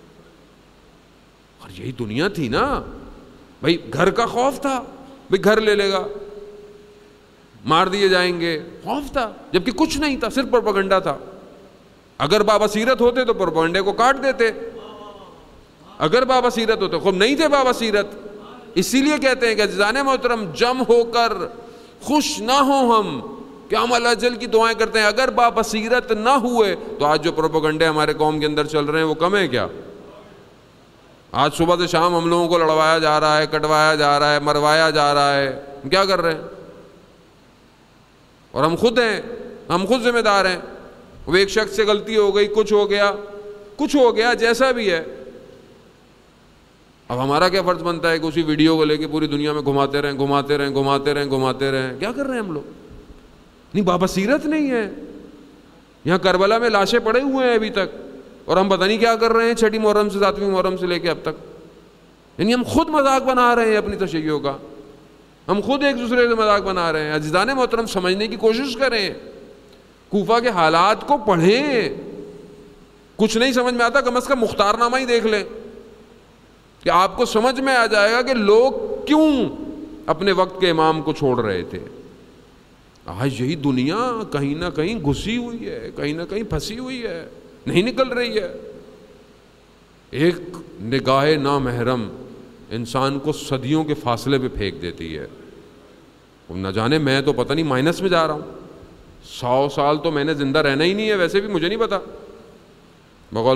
اور یہی دنیا تھی نا بھائی. گھر کا خوف تھا, بھائی گھر لے لے گا, مار دیے جائیں گے, خوف تھا. جبکہ کچھ نہیں تھا, صرف پروپیگنڈا تھا. اگر بابصیرت ہوتے تو پروپیگنڈے کو کاٹ دیتے. اگر بابصیرت ہوتے, خوب نہیں تھے بابصیرت. اسی لیے کہتے ہیں کہ عزیزان محترم, جم ہو کر خوش نہ ہوں ہم, کہ ہم اللہ جل کی دعائیں کرتے ہیں. اگر بابصیرت نہ ہوئے تو آج جو پروپیگنڈے ہمارے قوم کے اندر چل رہے ہیں وہ کم ہے کیا؟ آج صبح سے شام ہم لوگوں کو لڑوایا جا رہا ہے, کٹوایا جا رہا ہے, مروایا جا رہا ہے. ہم کیا کر رہے ہیں؟ اور ہم خود ہیں, ہم خود ذمہ دار ہیں. وہ ایک شخص سے غلطی ہو گئی, کچھ ہو گیا, کچھ ہو گیا, جیسا بھی ہے, اب ہمارا کیا فرض بنتا ہے کہ اسی ویڈیو کو لے کے پوری دنیا میں گھماتے رہیں گھماتے رہیں گھماتے رہیں گھماتے رہیں کیا کر رہے ہیں ہم لوگ؟ نہیں، بابصیرت نہیں ہے. یہاں کربلا میں لاشیں پڑے ہوئے ہیں ابھی تک، اور ہم پتہ نہیں کیا کر رہے ہیں چھٹی محرم سے ساتویں محرم سے لے کے اب تک. یعنی ہم خود مذاق بنا رہے ہیں اپنی تشیعوں کا، ہم خود ایک دوسرے سے مذاق بنا رہے ہیں. عزیزان محترم، سمجھنے کی کوشش کریں، کوفہ کے حالات کو پڑھیں. کچھ نہیں سمجھ میں آتا، کم از کم مختار نامہ ہی دیکھ لیں کہ آپ کو سمجھ میں آ جائے گا کہ لوگ کیوں اپنے وقت کے امام کو چھوڑ رہے تھے. آج یہی دنیا کہیں نہ کہیں گھسی ہوئی ہے، کہیں نہ کہیں پھنسی ہوئی ہے، نہیں نکل رہی ہے. ایک نگاہ نامحرم انسان کو صدیوں کے فاصلے پہ پھینک دیتی ہے. نہ جانے، میں تو پتہ نہیں مائنس میں جا رہا ہوں. سو سال تو میں نے زندہ رہنا ہی نہیں ہے، ویسے بھی مجھے نہیں پتا. بقول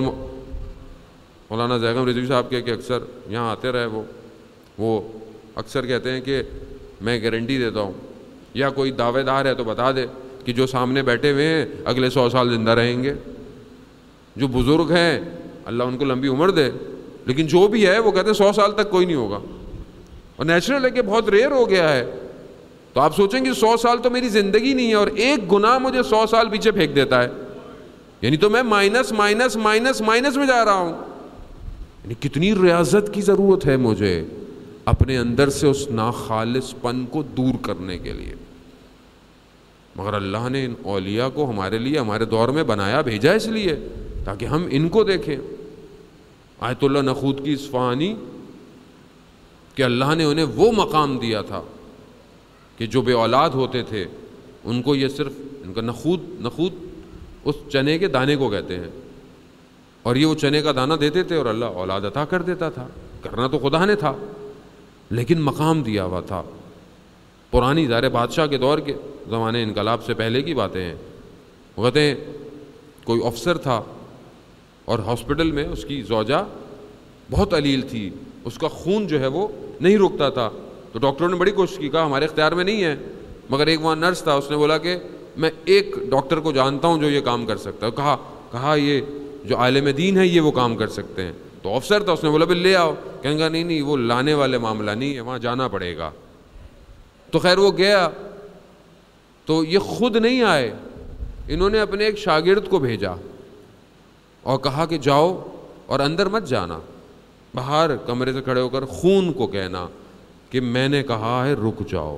مولانا زیغم رضوی صاحب کے کہ اکثر یہاں آتے رہے، وہ وہ اکثر کہتے ہیں کہ میں گارنٹی دیتا ہوں، یا کوئی دعوے دار ہے تو بتا دے کہ جو سامنے بیٹھے ہوئے ہیں اگلے سو سال زندہ رہیں گے. جو بزرگ ہیں اللہ ان کو لمبی عمر دے، لیکن جو بھی ہے وہ کہتے ہیں سو سال تک کوئی نہیں ہوگا. اور نیچرل ہے کہ بہت ریئر ہو گیا ہے. تو آپ سوچیں گے سو سال تو میری زندگی نہیں ہے، اور ایک گناہ مجھے سو سال پیچھے پھینک دیتا ہے، یعنی تو میں مائنس مائنس مائنس مائنس میں جا رہا ہوں. یعنی کتنی ریاضت کی ضرورت ہے مجھے اپنے اندر سے اس ناخالص پن کو دور کرنے کے لیے. مگر اللہ نے ان اولیاء کو ہمارے لیے ہمارے دور میں بنایا بھیجا اس لیے تاکہ ہم ان کو دیکھیں. آیت اللہ نخود کی اصفہانی کہ اللہ نے انہیں وہ مقام دیا تھا کہ جو بے اولاد ہوتے تھے ان کو یہ صرف ان کا نخود نخود اس چنے کے دانے کو کہتے ہیں، اور یہ وہ چنے کا دانہ دیتے تھے اور اللہ اولاد عطا کر دیتا تھا. کرنا تو خدا نے تھا لیکن مقام دیا ہوا تھا. پرانی ظاہر بادشاہ کے دور کے زمانے انقلاب سے پہلے کی باتیں ہیں. کہتے ہیں کوئی افسر تھا اور ہاسپٹل میں اس کی زوجہ بہت علیل تھی، اس کا خون جو ہے وہ نہیں رکتا تھا. تو ڈاکٹروں نے بڑی کوشش کی، کہا ہمارے اختیار میں نہیں ہے. مگر ایک وہاں نرس تھا، اس نے بولا کہ میں ایک ڈاکٹر کو جانتا ہوں جو یہ کام کر سکتا ہے. کہا کہا یہ جو عالم دین ہے یہ وہ کام کر سکتے ہیں. تو افسر تھا، اس نے بولا بھی لے آؤ. کہیں گا نہیں نہیں وہ لانے والے معاملہ نہیں ہے، وہاں جانا پڑے گا. تو خیر وہ گیا، تو یہ خود نہیں آئے، انہوں نے اپنے ایک شاگرد کو بھیجا اور کہا کہ جاؤ اور اندر مت جانا، باہر کمرے سے کھڑے ہو کر خون کو کہنا کہ میں نے کہا ہے رک جاؤ.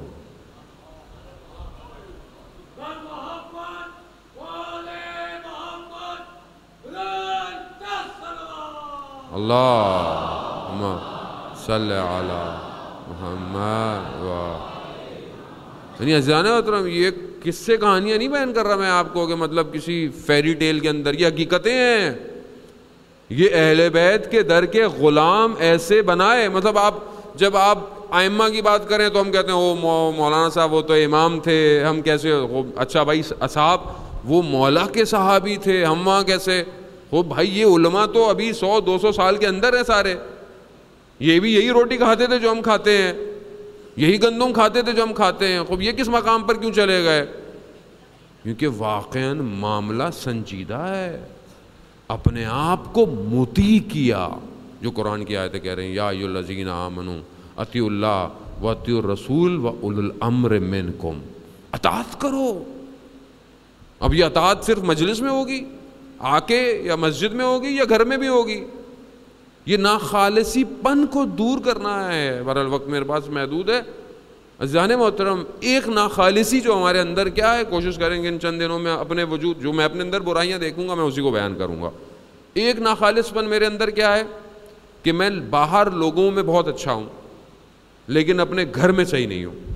اللہم صلی علی محمد و یعنی عزیزان محترم یہ کس سے کہانیاں نہیں بیان کر رہا میں آپ کو کہ مطلب کسی فیری ٹیل کے اندر، یہ حقیقتیں ہیں. یہ اہل بیت کے در کے غلام ایسے بنائے. مطلب آپ جب آپ ائمہ کی بات کریں تو ہم کہتے ہیں وہ مولانا صاحب وہ تو امام تھے، ہم کیسے؟ اچھا بھائی اصحاب وہ مولا کے صحابی تھے، ہم وہاں کیسے؟ وہ بھائی یہ علماء تو ابھی سو دو سو سال کے اندر ہیں سارے. یہ بھی یہی روٹی کھاتے تھے جو ہم کھاتے ہیں، یہی گندم کھاتے تھے جو ہم کھاتے ہیں. خوب یہ کس مقام پر کیوں چلے گئے؟ کیونکہ واقعاً معاملہ سنجیدہ ہے. اپنے آپ کو مطیع کیا، جو قرآن کی آیتیں کہہ رہے ہیں یا ایھا الذین آمنوا اطیعوا اللہ و اطیعوا الرسول و اولو الامر منکم. اطاعت کرو. اب یہ اطاعت صرف مجلس میں ہوگی آ کے، یا مسجد میں ہوگی، یا گھر میں بھی ہوگی. یہ ناخالصی پن کو دور کرنا ہے. بہرحال وقت میرے پاس محدود ہے. عزیزان محترم ایک ناخالصی جو ہمارے اندر کیا ہے، کوشش کریں گے ان چند دنوں میں اپنے وجود جو میں اپنے اندر برائیاں دیکھوں گا میں اسی کو بیان کروں گا. ایک ناخالص پن میرے اندر کیا ہے کہ میں باہر لوگوں میں بہت اچھا ہوں لیکن اپنے گھر میں صحیح نہیں ہوں.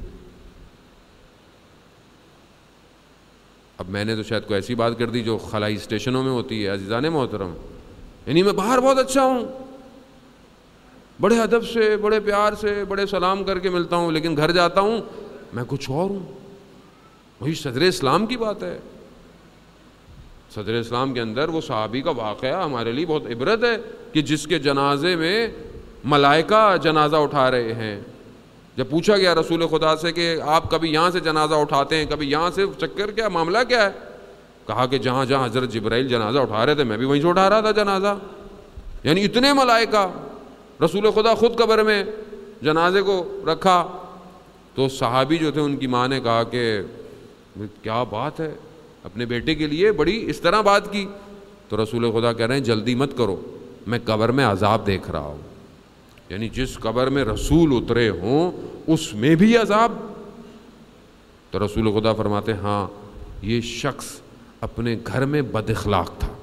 اب میں نے تو شاید کوئی ایسی بات کر دی جو خلائی اسٹیشنوں میں ہوتی ہے. عزیزان محترم یعنی میں باہر بہت اچھا ہوں، بڑے ادب سے، بڑے پیار سے، بڑے سلام کر کے ملتا ہوں، لیکن گھر جاتا ہوں میں کچھ اور ہوں. وہی صدر اسلام کی بات ہے. صدر اسلام کے اندر وہ صحابی کا واقعہ ہمارے لیے بہت عبرت ہے کہ جس کے جنازے میں ملائکہ جنازہ اٹھا رہے ہیں. جب پوچھا گیا رسول خدا سے کہ آپ کبھی یہاں سے جنازہ اٹھاتے ہیں کبھی یہاں سے، چکر کیا معاملہ کیا ہے؟ کہا کہ جہاں جہاں حضرت جبرائیل جنازہ اٹھا رہے تھے میں بھی وہیں سے اٹھا رہا تھا جنازہ. یعنی اتنے ملائکہ. رسول خدا خود قبر میں جنازے کو رکھا تو صحابی جو تھے ان کی ماں نے کہا کہ کیا بات ہے، اپنے بیٹے کے لیے بڑی اس طرح بات کی. تو رسول خدا کہہ رہے ہیں جلدی مت کرو، میں قبر میں عذاب دیکھ رہا ہوں. یعنی جس قبر میں رسول اترے ہوں اس میں بھی عذاب. تو رسول خدا فرماتے ہیں ہاں یہ شخص اپنے گھر میں بد اخلاق تھا.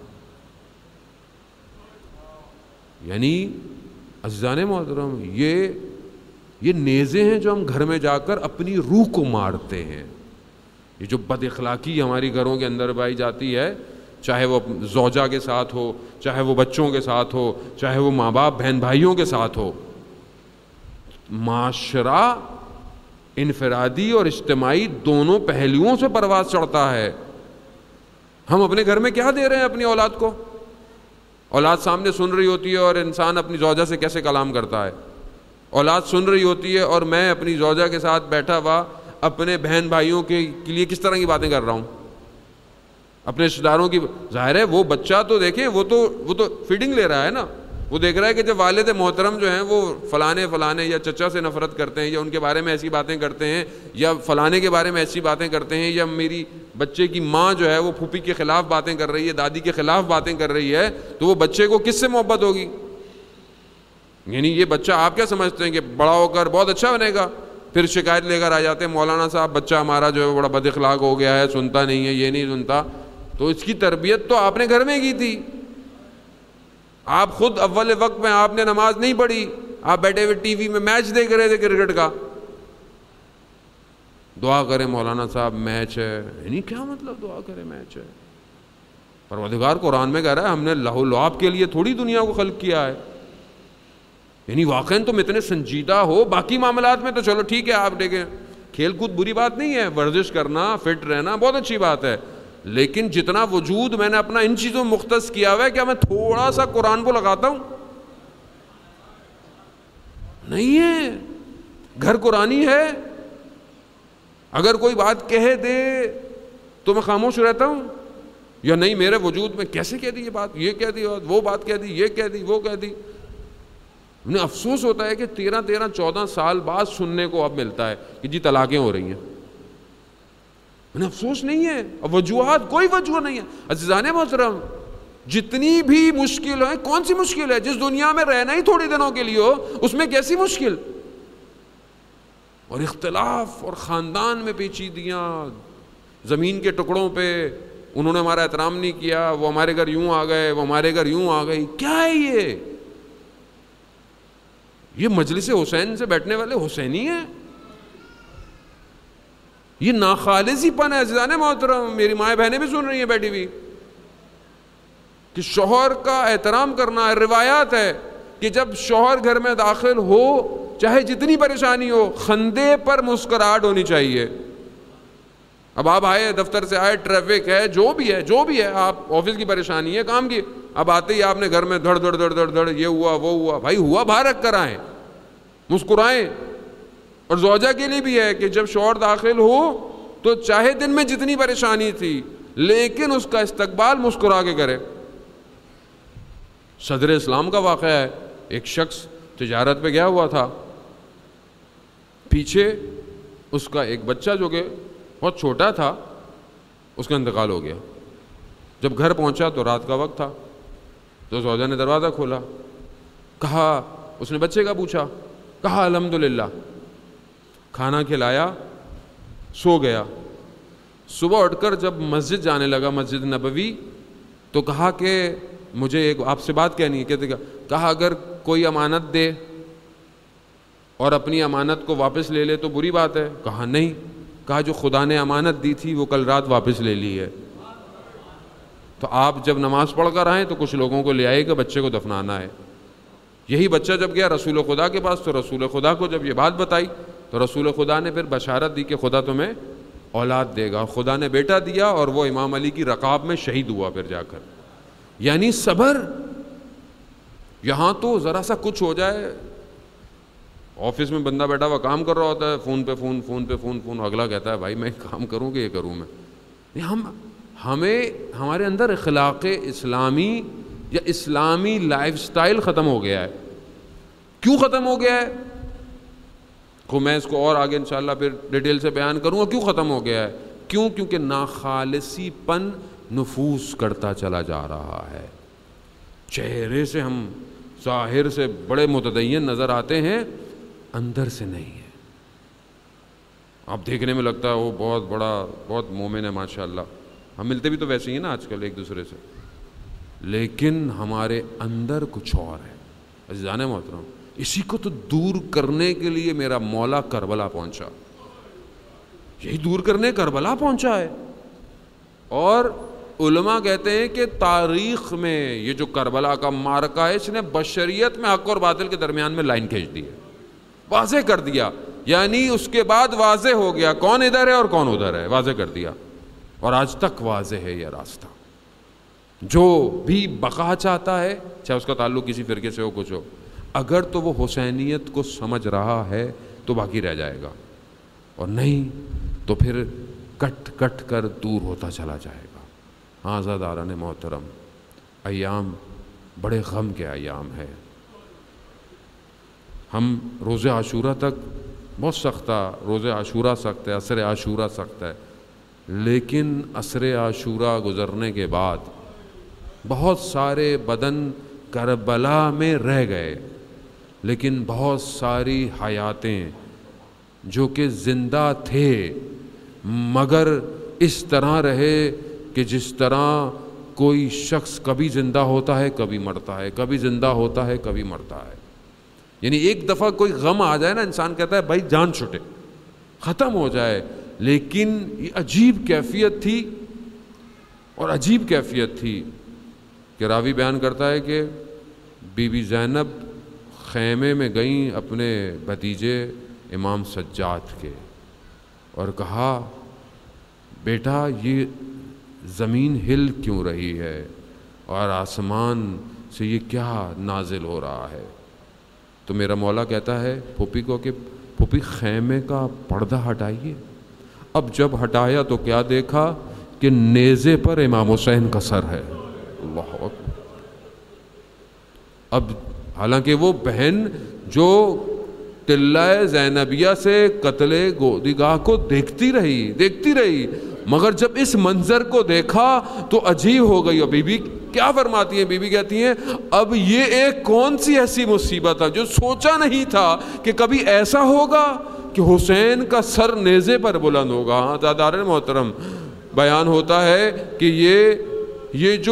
یعنی عزیزان محترم یہ یہ نیزے ہیں جو ہم گھر میں جا کر اپنی روح کو مارتے ہیں. یہ جو بد اخلاقی ہماری گھروں کے اندر پائی جاتی ہے، چاہے وہ زوجہ کے ساتھ ہو، چاہے وہ بچوں کے ساتھ ہو، چاہے وہ ماں باپ بہن بھائیوں کے ساتھ ہو، معاشرہ انفرادی اور اجتماعی دونوں پہلوؤں سے پرواز چڑھتا ہے. ہم اپنے گھر میں کیا دے رہے ہیں اپنی اولاد کو؟ اولاد سامنے سن رہی ہوتی ہے اور انسان اپنی زوجہ سے کیسے کلام کرتا ہے. اولاد سن رہی ہوتی ہے اور میں اپنی زوجہ کے ساتھ بیٹھا ہوا اپنے بہن بھائیوں کے لیے کس طرح کی باتیں کر رہا ہوں، اپنے رشتہ داروں کی. ظاہر ہے وہ بچہ تو دیکھیں وہ تو وہ تو فیڈنگ لے رہا ہے نا. وہ دیکھ رہا ہے کہ جب والد محترم جو ہیں وہ فلانے فلانے یا چچا سے نفرت کرتے ہیں یا ان کے بارے میں ایسی باتیں کرتے ہیں یا فلانے کے بارے میں ایسی باتیں کرتے ہیں، یا میری بچے کی ماں جو ہے وہ پھوپھی کے خلاف باتیں کر رہی ہے، دادی کے خلاف باتیں کر رہی ہے، تو وہ بچے کو کس سے محبت ہوگی؟ یعنی یہ بچہ آپ کیا سمجھتے ہیں کہ بڑا ہو کر بہت اچھا بنے گا؟ پھر شکایت لے کر آ جاتے ہیں مولانا صاحب بچہ ہمارا جو ہے بڑا بد اخلاق ہو گیا ہے، سنتا نہیں ہے، یہ نہیں سنتا. تو اس کی تربیت تو آپ نے گھر میں کی تھی. آپ خود اول وقت میں آپ نے نماز نہیں پڑھی، آپ بیٹھے ہوئے ٹی وی میں میچ دیکھ رہے تھے کرکٹ کا. دعا کریں مولانا صاحب میچ ہے، یعنی کیا مطلب دعا کریں میچ ہے؟ پروردگار قرآن میں کہہ رہا ہے ہم نے لہو لعب کے لیے تھوڑی دنیا کو خلق کیا ہے. یعنی واقعاً تم اتنے سنجیدہ ہو، باقی معاملات میں تو چلو ٹھیک ہے آپ دیکھیں کھیل کود بری بات نہیں ہے، ورزش کرنا فٹ رہنا بہت اچھی بات ہے، لیکن جتنا وجود میں نے اپنا ان چیزوں میں مختص کیا ہوا ہے کیا میں تھوڑا سا قرآن کو لگاتا ہوں؟ نہیں ہے. گھر قرآنی ہے. اگر کوئی بات کہہ دے تو میں خاموش رہتا ہوں یا نہیں میرے وجود میں کیسے کہہ دی یہ بات، یہ کہہ دی وہ بات کہہ دی، یہ کہہ دی وہ کہہ دی. انہیں افسوس ہوتا ہے کہ تیرہ تیرہ چودہ سال بعد سننے کو اب ملتا ہے کہ جی طلاقیں ہو رہی ہیں. انہیں افسوس نہیں ہے، اب وجوہات کوئی وجہ نہیں ہے. عزیزان محترم جتنی بھی مشکل ہے، کون سی مشکل ہے؟ جس دنیا میں رہنا ہی تھوڑی دنوں کے لیے ہو اس میں کیسی مشکل؟ اور اختلاف اور خاندان میں پیچیدگیاں، زمین کے ٹکڑوں پہ انہوں نے ہمارا احترام نہیں کیا، وہ ہمارے گھر یوں آ گئے، وہ ہمارے گھر یوں آ گئی. کیا ہے یہ؟ یہ مجلس حسین سے بیٹھنے والے حسینی ہیں؟ یہ ناخالصی پن ہے. عزیزان محترم میری مائیں بہنیں بھی سن رہی ہیں بیٹھی ہوئی کہ شوہر کا احترام کرنا ہے. روایات ہے کہ جب شوہر گھر میں داخل ہو چاہے جتنی پریشانی ہو خندے پر مسکراہٹ ہونی چاہیے. اب آپ آئے دفتر سے آئے، ٹریفک ہے، جو بھی ہے جو بھی ہے، آپ آفس کی پریشانی ہے، کام کی، اب آتے ہی آپ نے گھر میں دھڑ دھڑ دھڑ دھڑ دھڑ یہ ہوا وہ ہوا. بھائی ہوا باہر رکھ کر آئیں، مسکرائیں. اور زوجہ کے لیے بھی ہے کہ جب شوہر داخل ہو تو چاہے دن میں جتنی پریشانی تھی لیکن اس کا استقبال مسکرا کے کرے. صدر اسلام کا واقعہ ہے. ایک شخص تجارت پہ گیا ہوا تھا، پیچھے اس کا ایک بچہ جو کہ بہت چھوٹا تھا اس کا انتقال ہو گیا. جب گھر پہنچا تو رات کا وقت تھا، تو زوجہ نے دروازہ کھولا، کہا اس نے بچے کا پوچھا، کہا الحمدللہ، کھانا کھلایا، سو گیا. صبح اٹھ کر جب مسجد جانے لگا، مسجد نبوی، تو کہا کہ مجھے ایک آپ سے بات کہنی ہے. کہتے کہا اگر کوئی امانت دے اور اپنی امانت کو واپس لے لے تو بری بات ہے؟ کہا نہیں. کہا جو خدا نے امانت دی تھی وہ کل رات واپس لے لی ہے. تو آپ جب نماز پڑھ کر آئیں تو کچھ لوگوں کو لے آئے کہ بچے کو دفنانا ہے. یہی بچہ جب گیا رسول خدا کے پاس تو رسول خدا کو جب یہ بات بتائی تو رسول خدا نے پھر بشارت دی کہ خدا تمہیں اولاد دے گا. خدا نے بیٹا دیا اور وہ امام علی کی رکاب میں شہید ہوا پھر جا کر. یعنی صبر. یہاں تو ذرا سا کچھ ہو جائے، آفس میں بندہ بیٹھا ہوا کام کر رہا ہوتا ہے، فون پہ فون فون پہ فون فون اگلا کہتا ہے بھائی میں کام کروں کہ یہ کروں میں. ہم ہمیں ہمارے اندر اخلاق اسلامی یا اسلامی لائف سٹائل ختم ہو گیا ہے. کیوں ختم ہو گیا ہے؟ کو میں اس کو اور آگے انشاءاللہ پھر ڈیٹیل سے بیان کروں گا کیوں ختم ہو گیا ہے. کیوں؟ کیونکہ ناخالصی پن نفوذ کرتا چلا جا رہا ہے. چہرے سے ہم ظاہر سے بڑے متدین نظر آتے ہیں، اندر سے نہیں ہے. آپ دیکھنے میں لگتا ہے وہ بہت بڑا بہت مومن ہے ماشاءاللہ، ہم ملتے بھی تو ویسے ہی ہیں نا آج کل ایک دوسرے سے، لیکن ہمارے اندر کچھ اور ہے. عزیزان محترم، اسی کو تو دور کرنے کے لیے میرا مولا کربلا پہنچا، یہی دور کرنے کربلا پہنچا ہے. اور علماء کہتے ہیں کہ تاریخ میں یہ جو کربلا کا معرکہ ہے، اس نے بشریت میں حق اور باطل کے درمیان میں لائن کھینچ دی ہے، واضح کر دیا. یعنی اس کے بعد واضح ہو گیا کون ادھر ہے اور کون ادھر ہے، واضح کر دیا. اور آج تک واضح ہے یہ راستہ. جو بھی بقا چاہتا ہے، چاہے اس کا تعلق کسی فرقے سے ہو کچھ ہو، اگر تو وہ حسینیت کو سمجھ رہا ہے تو باقی رہ جائے گا، اور نہیں تو پھر کٹ کٹ کر دور ہوتا چلا جائے گا. ہاں عزیزان محترم، ایام بڑے غم کے ایام ہے. ہم روز عاشورہ تک بہت سخت ہے، روز عاشورہ سخت ہے، عصر عاشورہ سخت ہے، لیکن عصر عاشورہ گزرنے کے بعد بہت سارے بدن کربلا میں رہ گئے، لیکن بہت ساری حیاتیں جو کہ زندہ تھے مگر اس طرح رہے کہ جس طرح کوئی شخص کبھی زندہ ہوتا ہے کبھی مرتا ہے، کبھی زندہ ہوتا ہے کبھی مرتا ہے. یعنی ایک دفعہ کوئی غم آ جائے نا، انسان کہتا ہے بھائی جان چھٹے، ختم ہو جائے. لیکن یہ عجیب کیفیت تھی، اور عجیب کیفیت تھی کہ راوی بیان کرتا ہے کہ بی بی زینب خیمے میں گئیں اپنے بھتیجے امام سجاد کے، اور کہا بیٹا یہ زمین ہل کیوں رہی ہے اور آسمان سے یہ کیا نازل ہو رہا ہے؟ تو میرا مولا کہتا ہے پھوپھی کو کہ پھوپھی خیمے کا پردہ ہٹائیے. اب جب ہٹایا تو کیا دیکھا کہ نیزے پر امام حسین کا سر ہے. اللہ اکبر. اب حالانکہ وہ بہن جو طلۂ زینبیہ سے قتل گودیگاہ کو دیکھتی رہی دیکھتی رہی مگر جب اس منظر کو دیکھا تو عجیب ہو گئی. اور بی بی کیا فرماتی ہیں؟ بی بی کہتی ہیں اب یہ ایک کون سی ایسی مصیبت ہے جو سوچا نہیں تھا کہ کبھی ایسا ہوگا کہ حسین کا سر نیزے پر بلند ہوگا. ہاں عزیزان محترم، بیان ہوتا ہے کہ یہ یہ جو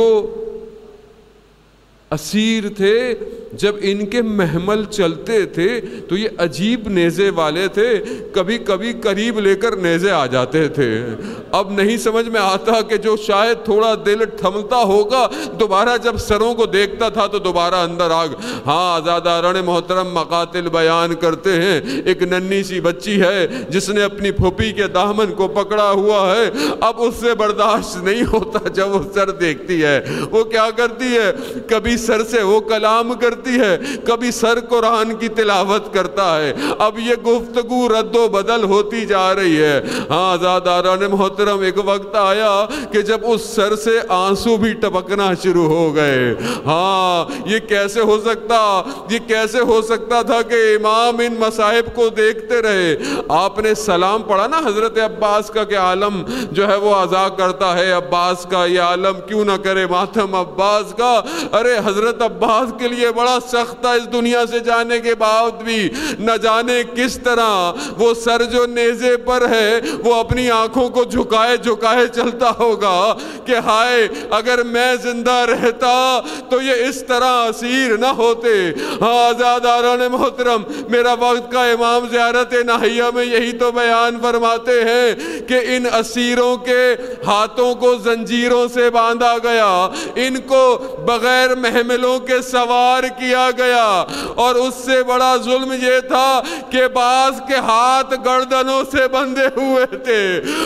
اسیر تھے جب ان کے محمل چلتے تھے تو یہ عجیب نیزے والے تھے، کبھی کبھی قریب لے کر نیزے آ جاتے تھے. اب نہیں سمجھ میں آتا کہ جو شاید تھوڑا دل تھمتا ہوگا دوبارہ جب سروں کو دیکھتا تھا تو دوبارہ اندر آگ. ہاں آزاداران محترم مقاتل بیان کرتے ہیں ایک ننھی سی بچی ہے جس نے اپنی پھوپھی کے دامن کو پکڑا ہوا ہے. اب اس سے برداشت نہیں ہوتا جب وہ سر دیکھتی ہے. وہ کیا کرتی ہے؟ کبھی سر سے وہ کلام کرتی ہے، کبھی سر قرآن کی تلاوت کرتا ہے. اب یہ گفتگو رد و بدل ہوتی جا رہی ہے. ہاں آزاداران محترم، ایک وقت آیا کہ جب اس سر سے آنسو بھی ٹپکنا شروع ہو گئے. ہاں یہ کیسے ہو سکتا یہ کیسے ہو سکتا تھا کہ امام ان مصائب کو دیکھتے رہے. آپ نے سلام پڑھا نا حضرت عباس کا کہ عالم جو ہے وہ عزا کرتا ہے عباس کا، یہ عالم کیوں نہ کرے ماتم عباس کا. ارے حضرت عباس کے لیے بڑا سخت تھا اس دنیا سے جانے کے بعد بھی. نہ جانے کس طرح وہ سر جو نیزے پر ہے وہ اپنی آنکھوں کو جھکائے جھکائے چلتا ہوگا کہ ہائے اگر میں زندہ رہتا تو یہ اس طرح اسیر نہ ہوتے. ہاں آزاداران محترم، میرا وقت کا امام زیارت ناہیہ میں یہی تو بیان فرماتے ہیں کہ ان اسیروں کے ہاتھوں کو زنجیروں سے باندھا گیا، ان کو بغیر محملوں کے سوار کیا گیا، اور اس سے بڑا ظلم یہ تھا کہ بعض کے ہاتھ گردنوں سے بندھے ہوئے تھے.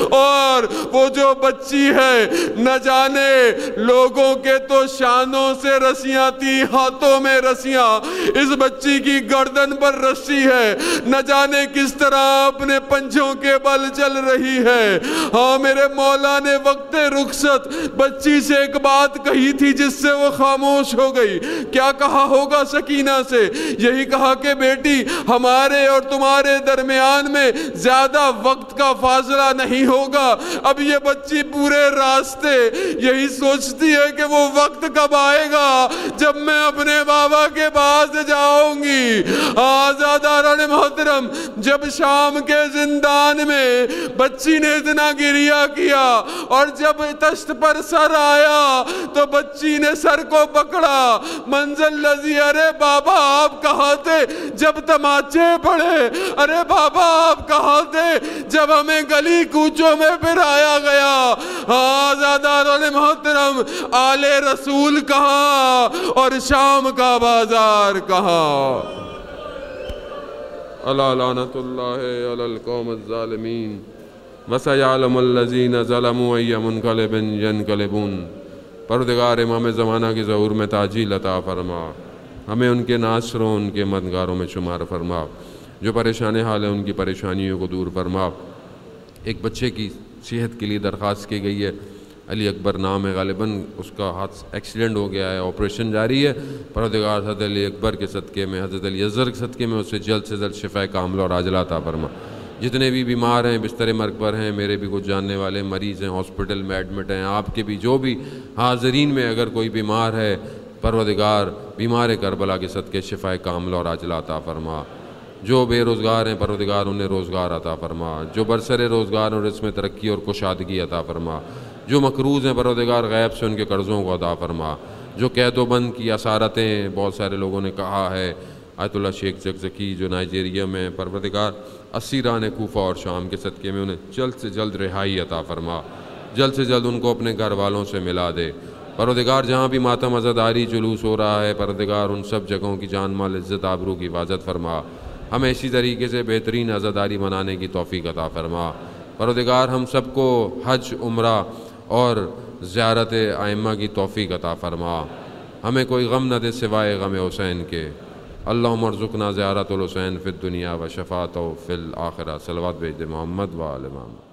اور وہ جو بچی ہے نہ جانے لوگوں کے تو شانوں سے رسیاں تھی، ہاتھوں میں رسیاں، اس بچی کی گردن پر رسی ہے، نہ جانے کس طرح اپنے پنجوں کے بل چل رہی ہے. ہاں میرے مولا نے وقت رخصت بچی سے ایک بات کہی تھی جس سے وہ خاموش ہو گئی. کیا کہا ہوگا سکینہ سے. یہی کہا کہ بیٹی ہمارے اور تمہارے درمیان میں زیادہ وقت کا فاصلہ نہیں ہوگا. اب یہ بچی پورے راستے یہی سوچتی ہے کہ وہ وقت کب آئے گا جب میں اپنے بابا کے پاس جاؤں گی. آزاداران محترم، جب شام کے زندان میں بچی نے اتنا گریہ کیا اور جب تشت پر سر آیا تو بچی نے سر کو پکڑا. منزل لذی، ارے بابا آپ کہاں تھے جب تماچے پڑے؟ ارے بابا آپ کہاں تھے جب ہمیں گلی کوچوں میں پھرایا گیا؟ آزاداران محترم، آل رسول کہاں اور شام کا بازار کہاں؟ الا لعنت اللہ علی القوم الظالمین وسیعلم الذین ظلموا ای منقلب ینقلبون. پروردگار امام زمانہ کی ظہور میں تعجیل عطا فرما، ہمیں ان کے ناصروں ان کے مددگاروں میں شمار فرما. جو پریشان حال ہیں ان کی پریشانیوں کو دور فرما. ایک بچے کی صحت کے لیے درخواست کی گئی ہے، علی اکبر نام ہے، غالباً اس کا ہاتھ ایکسیڈنٹ ہو گیا ہے، آپریشن جاری ہے. پروردگار حضرت علی اکبر کے صدقے میں، حضرت علی اصغر کے صدقے میں اسے جلد سے جلد شفائے کاملہ اور عاجلہ عطا فرما. جتنے بھی بیمار ہیں، بستر مرگ پر ہیں، میرے بھی کچھ جاننے والے مریض ہیں، ہاسپٹل میں ایڈمٹ ہیں، آپ کے بھی جو بھی حاضرین میں اگر کوئی بیمار ہے، پروردگار بیمار کربلا کے صدقے شفائے کاملہ اور عاجلہ عطا فرما. جو بے روزگار ہیں پروردگار انہیں روزگار عطا فرما. جو برسر روزگار اور اس میں ترقی اور کشادگی عطا فرما. جو مقروض ہیں پروردگار غیب سے ان کے قرضوں کو عطا فرما. جو قید و بند کی اسارتیں بہت سارے لوگوں نے کہا ہے، آیت اللہ شیخ زکزکی جو نائجیریا میں، پروردگار اسیران کوفہ اور شام کے صدقے میں انہیں جلد سے جلد رہائی عطا فرما. جلد سے جلد ان کو اپنے گھر والوں سے ملا دے. پروردگار جہاں بھی ماتم عزاداری جلوس ہو رہا ہے پروردگار ان سب جگہوں کی جان مال عزت آبرو کی حفاظت فرما. ہمیں اسی طریقے سے بہترین عزاداری منانے کی توفیق عطا فرما. پروردگار ہم سب کو حج، عمرہ اور زیارت ائمہ کی توفیق عطا فرما. ہمیں کوئی غم نہ دے سوائے غم حسین کے. اللہم ارزقنا زیارت الحسین فی الدنیا و شفاعتہ فی الآخرہ. صلوات بھیج دے محمد و آل محمد.